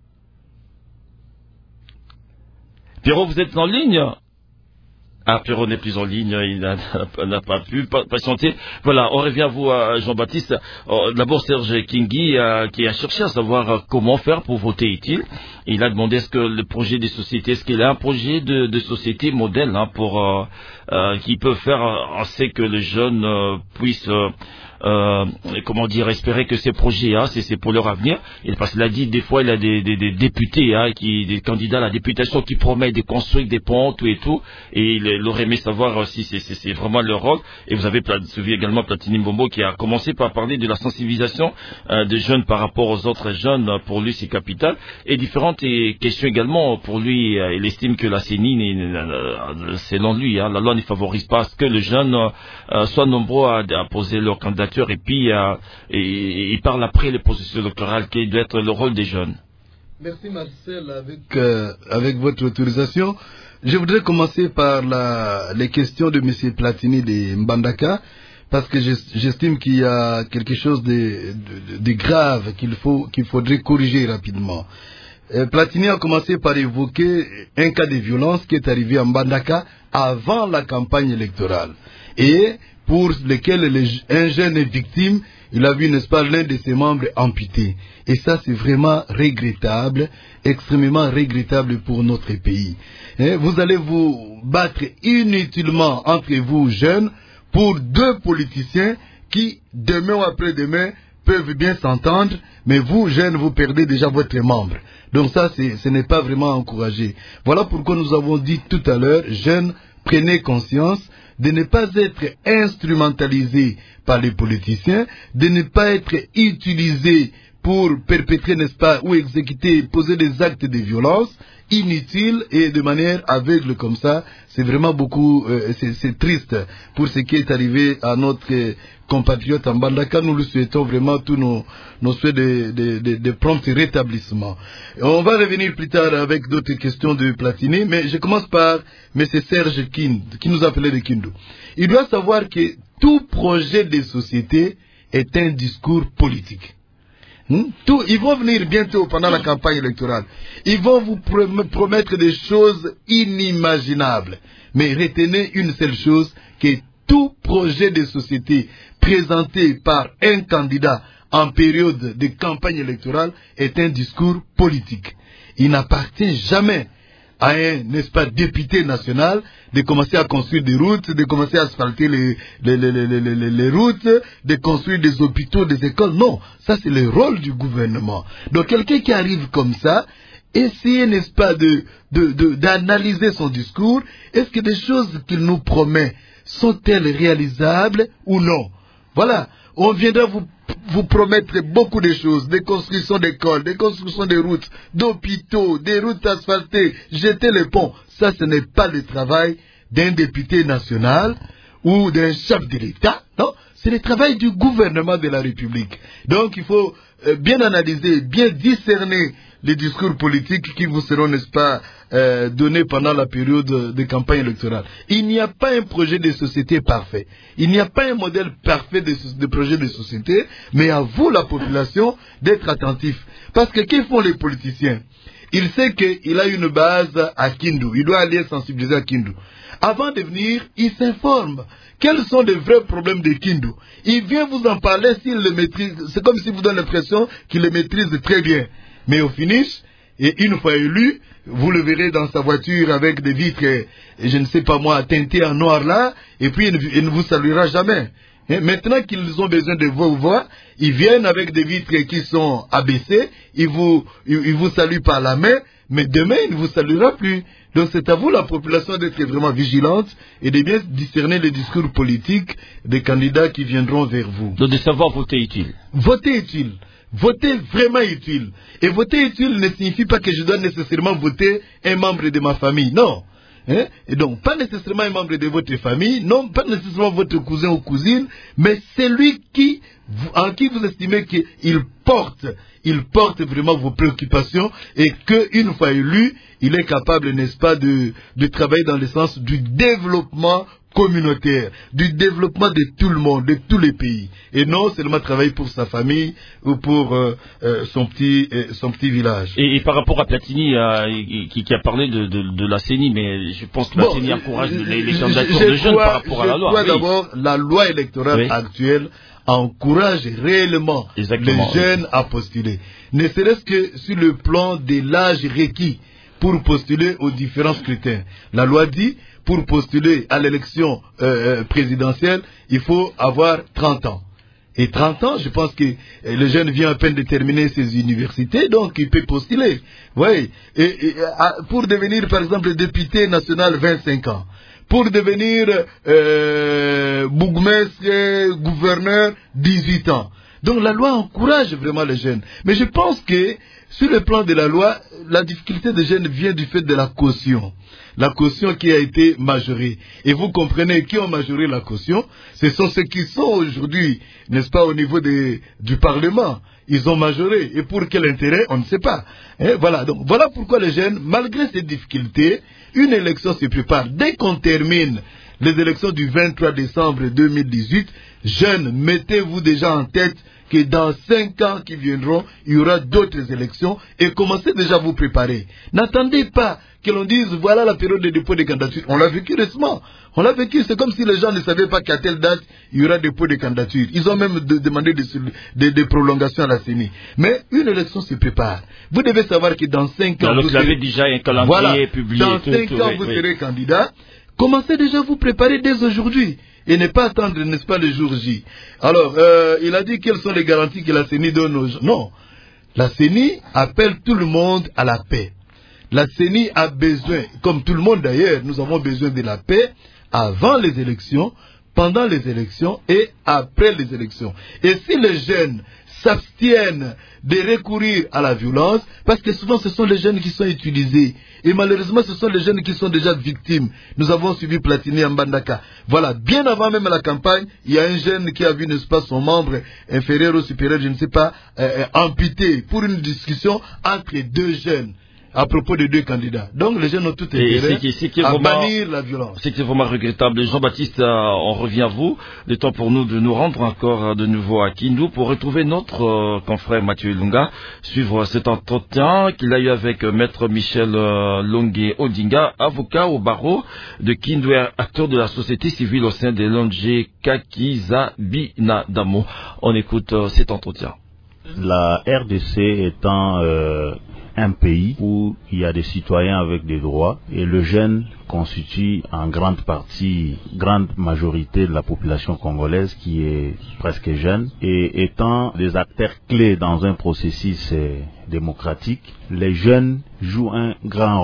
Pierrot, vous êtes en ligne? Ah, Pierrot n'est plus en ligne, il n'a pas pu patienter. Voilà, on revient à vous, Jean-Baptiste. D'abord, Serge Kingi, euh, qui a cherché à savoir comment faire pour voter utile. Il a demandé est-ce que le projet de société, est-ce qu'il a un projet de, de société modèle hein, pour euh, euh, qui peut faire en sorte que les jeunes euh, puissent euh, Euh, comment dire, espérer que ces projets, hein, c'est pour leur avenir. Et parce qu'il a dit, des fois, il a des, des, des députés, hein, qui, des candidats à la députation qui promettent de construire des ponts, tout et tout. Et il, il aurait aimé savoir si c'est vraiment leur rôle. Et vous avez suivi également Platini Mbombo qui a commencé par parler de la sensibilisation euh, des jeunes par rapport aux autres jeunes. Pour lui, c'est capital. Et différentes questions également. Pour lui, euh, il estime que la C E N I, euh, selon lui, hein, la loi ne favorise pas ce que les jeunes euh, soient nombreux à, à poser leur candidature. Et puis, euh, et, il parle après le processus électoral qui doit être le rôle des jeunes. Merci Marcel, avec, euh, avec votre autorisation. Je voudrais commencer par la, les questions de M. Platini de Mbandaka, parce que j'estime qu'il y a quelque chose de, de, de grave qu'il faut, qu'il faudrait corriger rapidement. Euh, Platini a commencé par évoquer un cas de violence qui est arrivé à Mbandaka avant la campagne électorale. Et pour lesquels les, un jeune est victime, il a vu, n'est-ce pas, l'un de ses membres amputé. Et ça, c'est vraiment regrettable, extrêmement regrettable pour notre pays. Et vous allez vous battre inutilement entre vous, jeunes, pour deux politiciens qui, demain ou après-demain, peuvent bien s'entendre, mais vous, jeunes, vous perdez déjà votre membre. Donc ça, ce n'est pas vraiment encouragé. Voilà pourquoi nous avons dit tout à l'heure, jeunes, prenez conscience de ne pas être instrumentalisé par les politiciens, de ne pas être utilisé pour perpétrer, n'est-ce pas, ou exécuter, poser des actes de violence inutiles et de manière aveugle comme ça. C'est vraiment beaucoup, euh, c'est triste pour ce qui est arrivé à notre euh, compatriote en Mbandaka. Nous lui souhaitons vraiment tous nos, nos souhaits de, de, de, de prompt rétablissement. On va revenir plus tard avec d'autres questions de Platini, mais je commence par M. Serge Kind, qui nous appelait de Kindu. Il doit savoir que tout projet de société est un discours politique. Hmm? Tout, ils vont venir bientôt pendant la campagne électorale. Ils vont vous promettre des choses inimaginables. Mais retenez une seule chose, que tout projet de société présenté par un candidat en période de campagne électorale est un discours politique. Il n'appartient jamais à un, n'est-ce pas, député national de commencer à construire des routes, de commencer à asphalter les, les, les, les, les, les routes, de construire des hôpitaux, des écoles. Non, ça c'est le rôle du gouvernement. Donc quelqu'un qui arrive comme ça, essayez, n'est-ce pas, de, de, de, d'analyser son discours. Est-ce que des choses qu'il nous promet sont-elles réalisables ou non? Voilà, on viendra vous vous promettre beaucoup de choses, des constructions d'écoles, des constructions de routes, d'hôpitaux, des routes asphaltées, jeter les ponts. Ça, ce n'est pas le travail d'un député national ou d'un chef de l'État, non, c'est le travail du gouvernement de la République. Donc il faut euh, bien analyser, bien discerner les discours politiques qui vous seront, n'est-ce pas, euh, donnés pendant la période de campagne électorale. Il n'y a pas un projet de société parfait. Il n'y a pas un modèle parfait de, de projet de société, mais à vous, la population, d'être attentif. Parce que qu'est-ce font les politiciens? Il sait qu'il a une base à Kindu. Il doit aller sensibiliser à Kindu. Avant de venir, il s'informe. Quels sont les vrais problèmes de Kindu? Il vient vous en parler s'il le maîtrise. C'est comme si vous donne l'impression qu'il le maîtrise très bien. Mais au finish, et une fois élu, vous le verrez dans sa voiture avec des vitres, et, et je ne sais pas moi, teintées en noir là, et puis il, il ne vous saluera jamais. Et maintenant qu'ils ont besoin de vos voix, ils viennent avec des vitres qui sont abaissées, ils vous, ils, ils vous saluent par la main, mais demain il ne vous saluera plus. Donc c'est à vous, la population, d'être vraiment vigilante et de bien discerner les discours politiques des candidats qui viendront vers vous. Donc de savoir voter utile. Voter utile. Voter vraiment utile. Et voter utile ne signifie pas que je dois nécessairement voter un membre de ma famille. Non. Hein? Et donc, pas nécessairement un membre de votre famille, non, pas nécessairement votre cousin ou cousine, mais celui qui, en qui vous estimez qu'il porte, il porte vraiment vos préoccupations et qu'une fois élu, il est capable, n'est-ce pas, de, de travailler dans le sens du développement communautaire, du développement de tout le monde, de tous les pays, et non seulement travailler pour sa famille ou pour euh, euh, son petit euh, son petit village. Et, et par rapport à Platini, euh, qui, qui a parlé de, de, de la C E N I, mais je pense que la bon, C E N I encourage euh, les, les candidatures de jeunes par rapport à la loi. Je crois oui. d'abord, la loi électorale oui. actuelle encourage réellement Exactement, les jeunes oui. à postuler, ne serait-ce que sur le plan de l'âge requis pour postuler aux différents scrutins. La loi dit, pour postuler à l'élection euh, présidentielle, il faut avoir trente ans. Et trente ans, je pense que le jeune vient à peine de terminer ses universités, donc il peut postuler. Oui. Et, et pour devenir, par exemple, député national, vingt-cinq ans. Pour devenir euh, bourgmestre, gouverneur, dix-huit ans. Donc la loi encourage vraiment les jeunes. Mais je pense que sur le plan de la loi, la difficulté des jeunes vient du fait de la caution. La caution qui a été majorée. Et vous comprenez qui ont majoré la caution? Ce sont ceux qui sont aujourd'hui, n'est-ce pas, au niveau des, du Parlement. Ils ont majoré. Et pour quel intérêt? On ne sait pas. Et voilà. Donc, voilà pourquoi les jeunes, malgré ces difficultés, une élection se prépare. Dès qu'on termine les élections du vingt-trois décembre deux mille dix-huit, jeunes, mettez-vous déjà en tête que dans cinq ans qui viendront, il y aura d'autres élections et commencez déjà à vous préparer. N'attendez pas que l'on dise voilà la période de dépôt de candidature. On l'a vécu récemment. On l'a vécu, c'est comme si les gens ne savaient pas qu'à telle date, il y aura dépôt de candidature. Ils ont même de, demandé des de, de prolongations à la C E N I. Mais une élection se prépare. Vous devez savoir que dans cinq ans... Alors, vous avez déjà un calendrier voilà, publié. Dans cinq ans, oui, vous oui. serez candidat. Commencez déjà à vous préparer dès aujourd'hui. Et ne pas attendre, n'est-ce pas, le jour J. Alors, euh, il a dit quelles sont les garanties que la C E N I donne aux gens. Non. La C E N I appelle tout le monde à la paix. La C E N I a besoin, comme tout le monde d'ailleurs, nous avons besoin de la paix avant les élections, pendant les élections et après les élections. Et si les jeunes s'abstiennent de recourir à la violence, parce que souvent ce sont les jeunes qui sont utilisés. Et malheureusement, ce sont les jeunes qui sont déjà victimes. Nous avons suivi Platini en Mbandaka. Voilà, bien avant même la campagne, il y a un jeune qui a vu, n'est-ce pas, son membre inférieur ou supérieur, je ne sais pas, euh, amputé pour une discussion entre deux jeunes. À propos des deux candidats. Donc les jeunes ont tout intérêt à bannir la violence. C'est vraiment regrettable. Jean-Baptiste, euh, on revient à vous. Le temps pour nous de nous rendre encore euh, de nouveau à Kindu pour retrouver notre euh, confrère Mathieu Lunga, suivre cet entretien qu'il a eu avec euh, Maître Michel euh, Longué Odinga, avocat au barreau de Kindu, acteur de la société civile au sein de l'O N G Kakizabinadamo. On écoute euh, cet entretien. La R D C étant euh, un pays où il y a des citoyens avec des droits et le jeune constitue en grande partie, grande majorité de la population congolaise qui est presque jeune et étant des acteurs clés dans un processus euh, démocratique, les jeunes jouent un grand rôle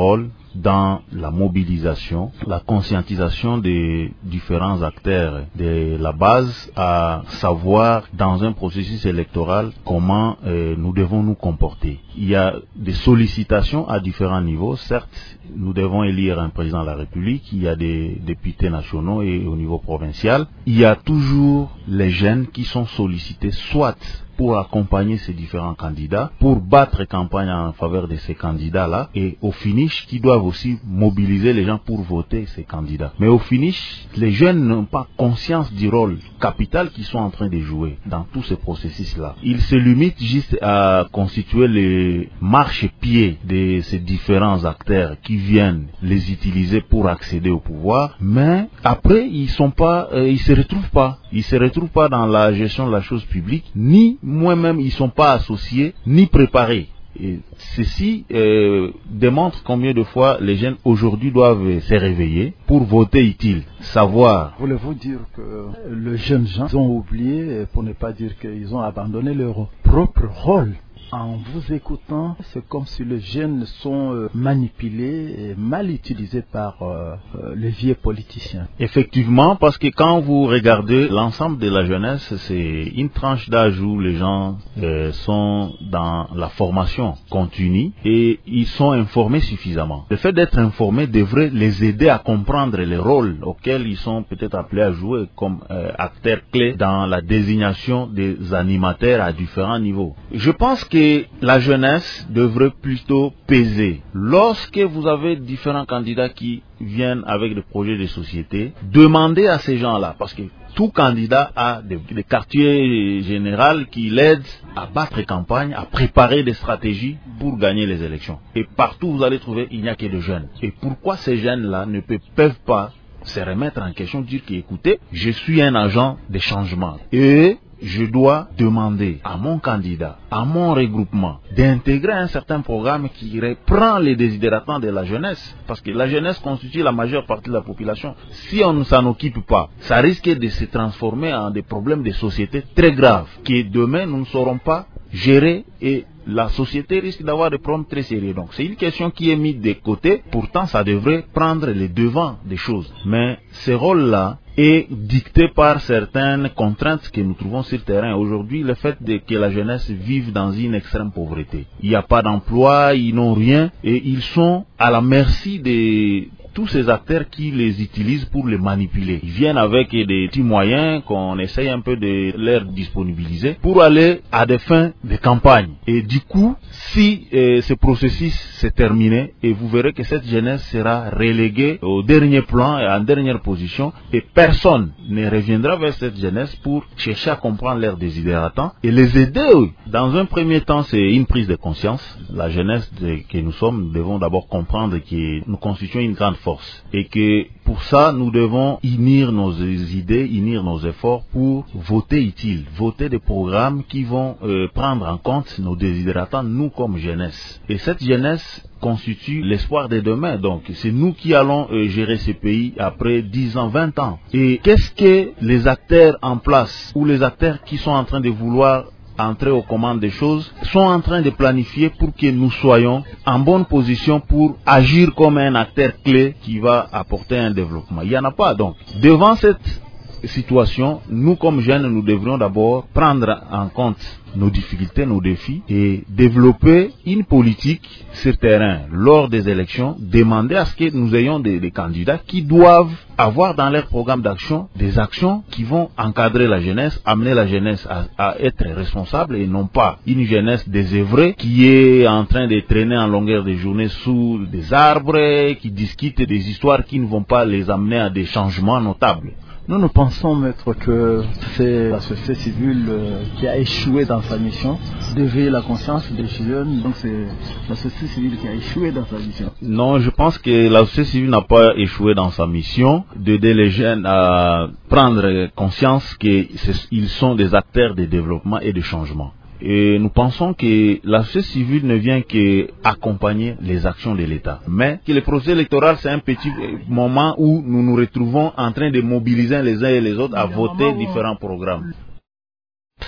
dans la mobilisation, la conscientisation des différents acteurs de la base à savoir dans un processus électoral comment euh, nous devons nous comporter. Il y a des sollicitations à différents niveaux. Certes, nous devons élire un président de la République, il y a des députés nationaux et au niveau provincial. Il y a toujours les jeunes qui sont sollicités soit pour accompagner ces différents candidats, pour battre campagne en faveur de ces candidats-là, et au finish, qui doivent aussi mobiliser les gens pour voter ces candidats. Mais au finish, les jeunes n'ont pas conscience du rôle capital qu'ils sont en train de jouer dans tous ces processus-là. Ils se limitent juste à constituer les marchepieds de ces différents acteurs qui viennent les utiliser pour accéder au pouvoir, mais après, ils sont pas, euh, ils se retrouvent pas. Ils se retrouvent pas dans la gestion de la chose publique, ni moi-même, ils ne sont pas associés ni préparés. Et ceci euh, démontre combien de fois les jeunes aujourd'hui doivent se réveiller pour voter utile, savoir. Voulez-vous dire que les jeunes gens ont oublié, pour ne pas dire qu'ils ont abandonné leur propre rôle? En vous écoutant, c'est comme si les jeunes sont euh, manipulés et mal utilisés par euh, euh, les vieux politiciens. Effectivement, parce que quand vous regardez l'ensemble de la jeunesse, c'est une tranche d'âge où les gens euh, sont dans la formation continue et ils sont informés suffisamment. Le fait d'être informés devrait les aider à comprendre les rôles auxquels ils sont peut-être appelés à jouer comme euh, acteurs clés dans la désignation des animateurs à différents niveaux. Je pense que la jeunesse devrait plutôt peser. Lorsque vous avez différents candidats qui viennent avec des projets de société, demandez à ces gens-là, parce que tout candidat a des, des quartiers généraux qui l'aident à battre campagne, à préparer des stratégies pour gagner les élections. Et partout vous allez trouver, il n'y a que des jeunes. Et pourquoi ces jeunes-là ne peuvent pas se remettre en question, dire qu'écoutez, je suis un agent de changement. Et je dois demander à mon candidat, à mon regroupement, d'intégrer un certain programme qui reprend les désidératants de la jeunesse. Parce que la jeunesse constitue la majeure partie de la population. Si on ne s'en occupe pas, ça risque de se transformer en des problèmes de société très graves, que demain nous ne saurons pas gérer et la société risque d'avoir des problèmes très sérieux. Donc c'est une question qui est mise de côté, pourtant ça devrait prendre les devants des choses. Mais ce rôle-là est dicté par certaines contraintes que nous trouvons sur le terrain. Aujourd'hui, le fait de, que la jeunesse vive dans une extrême pauvreté. Il n'y a pas d'emploi, ils n'ont rien et ils sont à la merci des tous ces acteurs qui les utilisent pour les manipuler. Ils viennent avec des petits moyens qu'on essaye un peu de leur disponibiliser pour aller à des fins de campagne. Et du coup, si euh, ce processus s'est terminé, et vous verrez que cette jeunesse sera reléguée au dernier plan et en dernière position, et personne ne reviendra vers cette jeunesse pour chercher à comprendre leurs désidératants et les aider. Dans un premier temps, c'est une prise de conscience. La jeunesse de, que nous sommes, nous devons d'abord comprendre que nous constituons une grande force et que pour ça nous devons unir nos idées, unir nos efforts pour voter utile, voter des programmes qui vont euh, prendre en compte nos désidératants, nous comme jeunesse. Et cette jeunesse constitue l'espoir de demain. Donc c'est nous qui allons euh, gérer ce pays après dix ans, vingt ans. Et qu'est-ce que les acteurs en place ou les acteurs qui sont en train de vouloir entrer aux commandes des choses sont en train de planifier pour que nous soyons en bonne position pour agir comme un acteur clé qui va apporter un développement. Il n'y en a pas. Donc devant cette situation, nous comme jeunes, nous devrions d'abord prendre en compte nos difficultés, nos défis et développer une politique sur terrain lors des élections, demander à ce que nous ayons des, des candidats qui doivent avoir dans leur programme d'action des actions qui vont encadrer la jeunesse, amener la jeunesse à, à être responsable et non pas une jeunesse désœuvrée qui est en train de traîner en longueur de journée sous des arbres, qui discute des histoires qui ne vont pas les amener à des changements notables. Nous, nous pensons, maître, que c'est la société civile euh, qui a échoué dans sa mission d'éveiller la conscience des jeunes. Donc c'est la société civile qui a échoué dans sa mission. Non, je pense que la société civile n'a pas échoué dans sa mission d'aider les jeunes à prendre conscience qu'ils sont des acteurs de développement et de changement. Et nous pensons que la société civile ne vient qu'accompagner les actions de l'État. Mais que le processus électoral, c'est un petit moment où nous nous retrouvons en train de mobiliser les uns et les autres à voter différents programmes.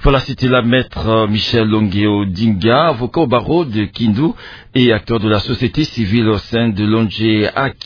Voilà, c'était la maître Michel Longueo Dinga, avocat au barreau de Kindu et acteur de la société civile au sein de l'O N G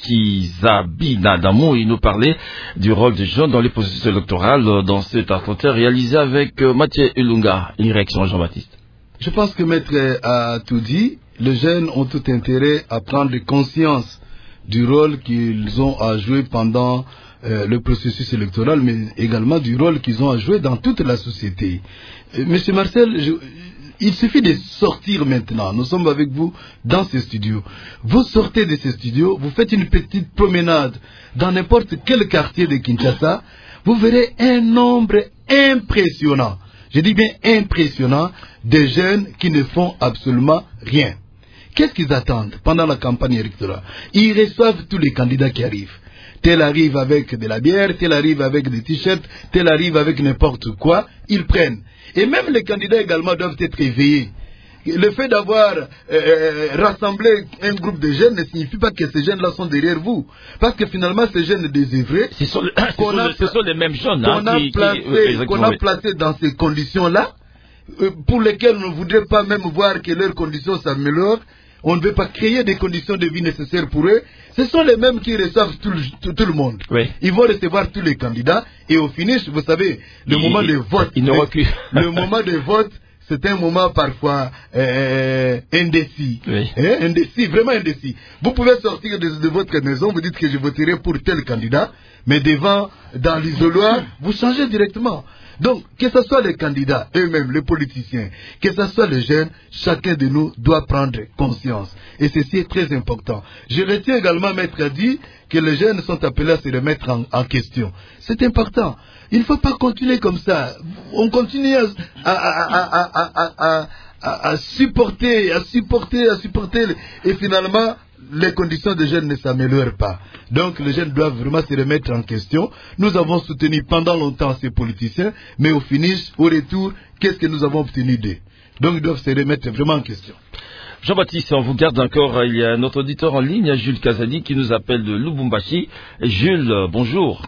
Akizabina Damo. Il nous parlait du rôle des jeunes dans les processus électoraux dans cet entretien réalisé avec Mathieu Ulunga. Une réaction, Jean-Baptiste. Je pense que maître a tout dit. Les jeunes ont tout intérêt à prendre conscience du rôle qu'ils ont à jouer pendant euh, le processus électoral, mais également du rôle qu'ils ont à jouer dans toute la société. Euh, Monsieur Marcel, je, il suffit de sortir maintenant. Nous sommes avec vous dans ce studio. Vous sortez de ce studio, vous faites une petite promenade dans n'importe quel quartier de Kinshasa, vous verrez un nombre impressionnant, je dis bien impressionnant, de jeunes qui ne font absolument rien. Qu'est-ce qu'ils attendent pendant la campagne électorale? Ils reçoivent tous les candidats qui arrivent. Tel arrive avec de la bière, tel arrive avec des t-shirts, tel arrive avec n'importe quoi, ils prennent. Et même les candidats également doivent être éveillés. Le fait d'avoir euh, rassemblé un groupe de jeunes ne signifie pas que ces jeunes-là sont derrière vous. Parce que finalement, ces jeunes désœuvrés, ce sont, ce sont les mêmes jeunes hein, qu'on a, qui, placé, qui, qu'on a placés dans ces conditions-là, euh, pour lesquelles on ne voudrait pas même voir que leurs conditions s'améliorent. On ne veut pas créer des conditions de vie nécessaires pour eux. Ce sont les mêmes qui reçoivent tout, tout, tout le monde. Oui. Ils vont recevoir tous les candidats. Et au finish, vous savez, le il, moment de vote, il ne recule. le moment de vote, c'est un moment parfois euh, indécis. Oui. Hein, indécis, vraiment indécis. Vous pouvez sortir de, de votre maison, vous dites que je voterai pour tel candidat, mais devant, dans l'isoloir, vous changez directement. Donc, que ce soit les candidats eux-mêmes, les politiciens, que ce soit les jeunes, chacun de nous doit prendre conscience. Et ceci est très important. Je retiens également, maître a dit que les jeunes sont appelés à se remettre en, en question. C'est important. Il ne faut pas continuer comme ça. On continue à, à, à, à, à, à, à, à supporter, à supporter, à supporter, et finalement, les conditions des jeunes ne s'améliorent pas. Donc les jeunes doivent vraiment se remettre en question. Nous avons soutenu pendant longtemps ces politiciens, mais au finish, au retour, qu'est-ce que nous avons obtenu d'eux? Donc ils doivent se remettre vraiment en question. Jean-Baptiste, on vous garde encore. Il y a un autre auditeur en ligne, Jules Kazadi, qui nous appelle de Lubumbashi. Jules, bonjour.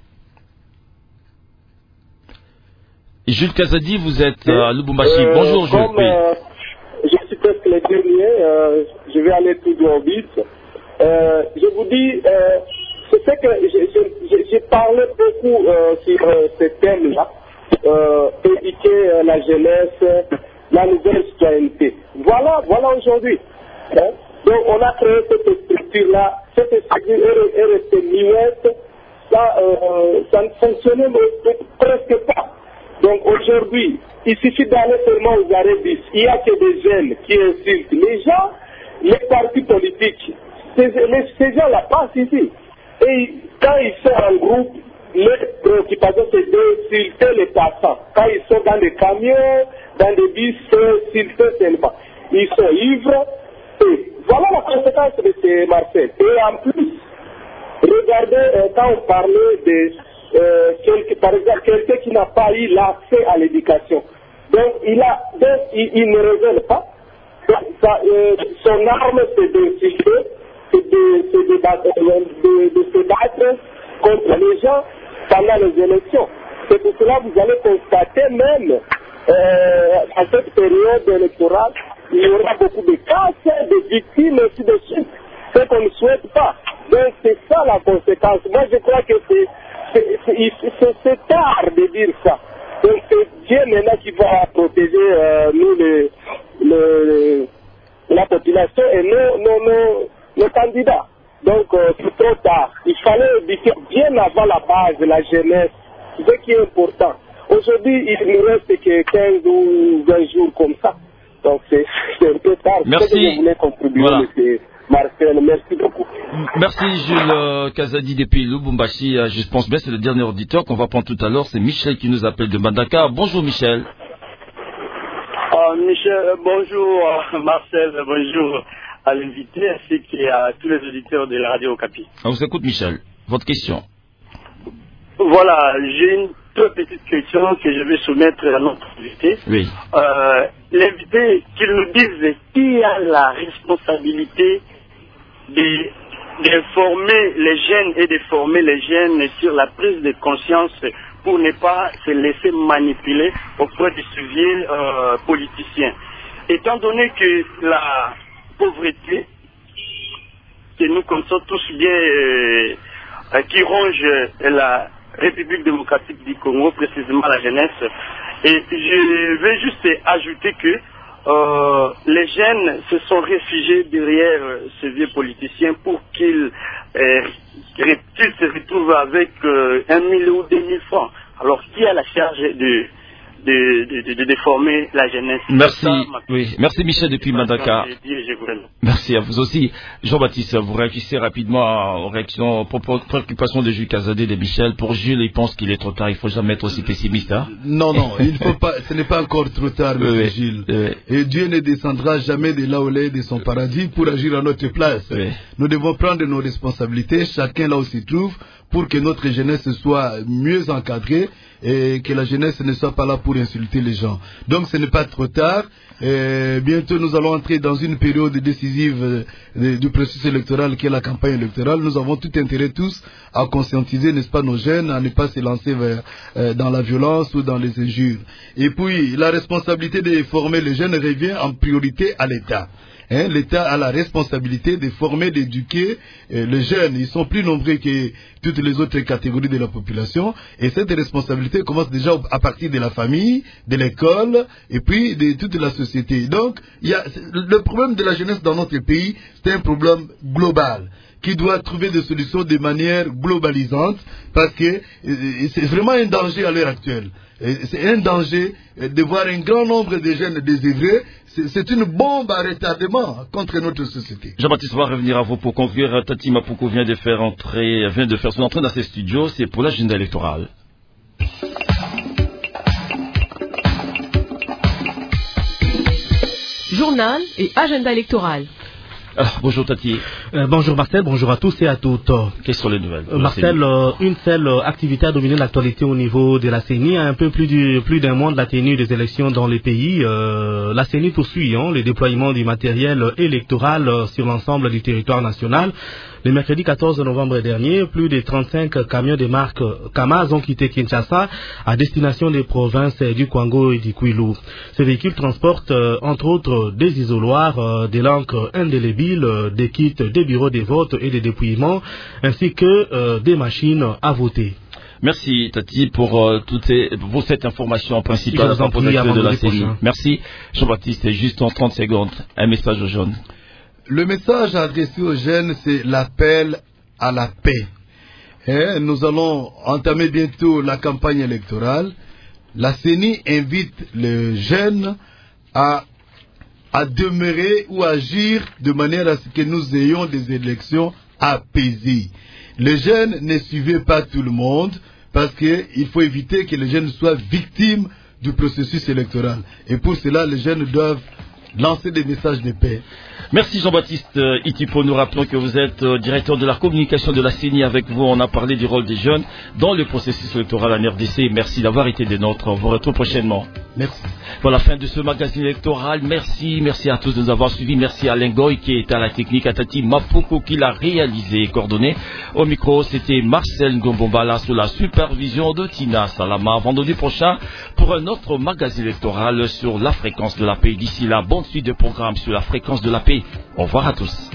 Jules Kazadi, vous êtes à Lubumbashi. Euh, bonjour Jules. Comme, euh, je suis presque le dernier, euh, je vais aller tout droit vite. Euh, je vous dis, euh, c'est ce que j'ai parlé beaucoup euh, sur euh, ce thème-là, euh, éduquer euh, la jeunesse, la nouvelle citoyenneté. Voilà, voilà aujourd'hui. Hein? Donc on a créé cette structure-là, cette structure est, est restée muette, ça, euh, ça ne fonctionnait presque pas. Donc aujourd'hui, il suffit d'aller seulement aux arrêts bis. Il n'y a que des jeunes qui insultent les gens, les partis politiques. Ces, les, ces gens-là passent ici. Et quand ils sont en groupe, leur préoccupation c'est d'insulter les passants. Quand ils sont dans des camions, dans des bus, c'est insulter seulement. Ils sont ivres. Et voilà la conséquence de ces Marseille. Et en plus, regardez euh, quand on parlait de euh, quelque, par exemple quelqu'un qui n'a pas eu l'accès à l'éducation. Donc il a, donc, il, il ne révèle pas. Donc, ça, euh, son arme c'est d'insulter, c'est de, de, de, de se battre contre les gens pendant les élections. C'est pour cela que vous allez constater même euh, à cette période électorale, il y aura beaucoup de cas, de victimes, ainsi de suite. Ce qu'on ne souhaite pas. Donc c'est ça la conséquence. Moi je crois que c'est tard de dire ça. Donc c'est Dieu maintenant qui va protéger euh, nous, les, les, la population et nos, nos, nos, nos candidats. Donc euh, c'est trop tard. Il fallait éduquer bien avant la base, la jeunesse, ce qui est important. Aujourd'hui, il ne reste que quinze ou vingt jours comme ça. Donc c'est un peu tard. Merci. Que je voulais contribuer, voilà. Monsieur Marcel, merci beaucoup. Merci Jules euh, Kazadi depuis Lubumbashi. Euh, je pense bien c'est le dernier auditeur qu'on va prendre tout à l'heure. C'est Michel qui nous appelle de Mbandaka. Bonjour Michel. Uh, Michel, bonjour Marcel, bonjour à l'invité ainsi qu'à tous les auditeurs de la radio Okapi. On vous écoute Michel. Votre question. Voilà, j'ai une toute petite question que je vais soumettre à notre invité. Oui. Euh, L'invité, qu'il nous dise qui a la responsabilité d'informer les jeunes et de former les jeunes sur la prise de conscience pour ne pas se laisser manipuler auprès du sujet euh, politicien. Étant donné que la pauvreté, que nous connaissons tous bien, euh, euh, qui ronge la République démocratique du Congo, précisément la jeunesse, et je vais juste ajouter que euh, les jeunes se sont réfugiés derrière euh, ces vieux politiciens pour qu'ils euh, qu'ils se retrouvent avec euh, un mille ou deux mille francs. Alors qui a la charge de De, de, de, de former la jeunesse. Merci, ça, oui. Merci Michel depuis Madaka. Merci à vous aussi. Jean-Baptiste, vous réagissez rapidement aux réactions, aux préoccupations de Jules Cazadé de Michel. Pour Jules, il pense qu'il est trop tard, il ne faut jamais être aussi pessimiste. Hein? Non, non, il faut pas, ce n'est pas encore trop tard, M. Oui, Gilles. Oui. Et Dieu ne descendra jamais de là où il est de son paradis pour agir à notre place. Oui. Nous devons prendre nos responsabilités, chacun là où s'y trouve, pour que notre jeunesse soit mieux encadrée et que la jeunesse ne soit pas là pour insulter les gens. Donc ce n'est pas trop tard. Et bientôt nous allons entrer dans une période décisive du processus électoral qui est la campagne électorale. Nous avons tout intérêt tous à conscientiser, n'est-ce pas, nos jeunes, à ne pas se lancer vers, euh, dans la violence ou dans les injures. Et puis la responsabilité de former les jeunes revient en priorité à l'État. Hein, l'État a la responsabilité de former, d'éduquer euh, les jeunes. Ils sont plus nombreux que toutes les autres catégories de la population. Et cette responsabilité commence déjà à partir de la famille, de l'école et puis de toute la société. Donc, il y a, le problème de la jeunesse dans notre pays, c'est un problème global qui doit trouver des solutions de manière globalisante parce que euh, c'est vraiment un danger à l'heure actuelle. C'est un danger de voir un grand nombre de jeunes désœuvrés. C'est une bombe à retardement contre notre société. Jean-Baptiste, on va revenir à vous pour conclure. Tati Mapoko vient de faire entrer, vient de faire son entrée dans ses studios. C'est pour l'agenda électoral. Journal et agenda électoral. Alors, bonjour Tati. Euh, bonjour Marcel, bonjour à tous et à toutes. Quelles sont les nouvelles euh, Marcel, euh, une seule euh, activité a dominé l'actualité au niveau de la C E N I. À un peu plus, du, plus d'un mois de la tenue des élections dans les pays, euh, la C E N I poursuit hein, le déploiement du matériel électoral euh, sur l'ensemble du territoire national. Le mercredi quatorze novembre dernier, plus de trente-cinq camions de marque Kamaz ont quitté Kinshasa à destination des provinces du Kwango et du Kwilu. Ces véhicules transportent euh, entre autres des isoloirs, euh, des l'encre indélébile, euh, des kits des bureaux de vote et des dépouillements, ainsi que euh, des machines à voter. Merci Tati pour, euh, toutes ces, pour cette information principale à propos de la C E N I. Merci Jean-Baptiste, juste en trente secondes, un message aux jeunes. Le message adressé aux jeunes, c'est l'appel à la paix. Et nous allons entamer bientôt la campagne électorale. La C E N I invite les jeunes à, à demeurer ou agir de manière à ce que nous ayons des élections apaisées. Les jeunes ne suivez pas tout le monde parce qu'il faut éviter que les jeunes soient victimes du processus électoral. Et pour cela, les jeunes doivent lancer des messages de paix. Merci Jean-Baptiste euh, Itipo. Nous rappelons que vous êtes euh, directeur de la communication de la C E N I. Avec vous, on a parlé du rôle des jeunes dans le processus électoral en R D C. Merci d'avoir été des nôtres. On vous retrouve prochainement. Merci. Voilà la fin de ce magazine électoral. Merci, merci à tous de nous avoir suivis. Merci à Lengoy qui est à la technique, à Tati Mapoko qui l'a réalisé et coordonné. Au micro, c'était Marcel Ngombombala sous la supervision de Tina Salama. Vendredi prochain pour un autre magazine électoral sur la fréquence de la paix. D'ici là, bonne suite de programmes sur la fréquence de la paix. Au revoir à tous.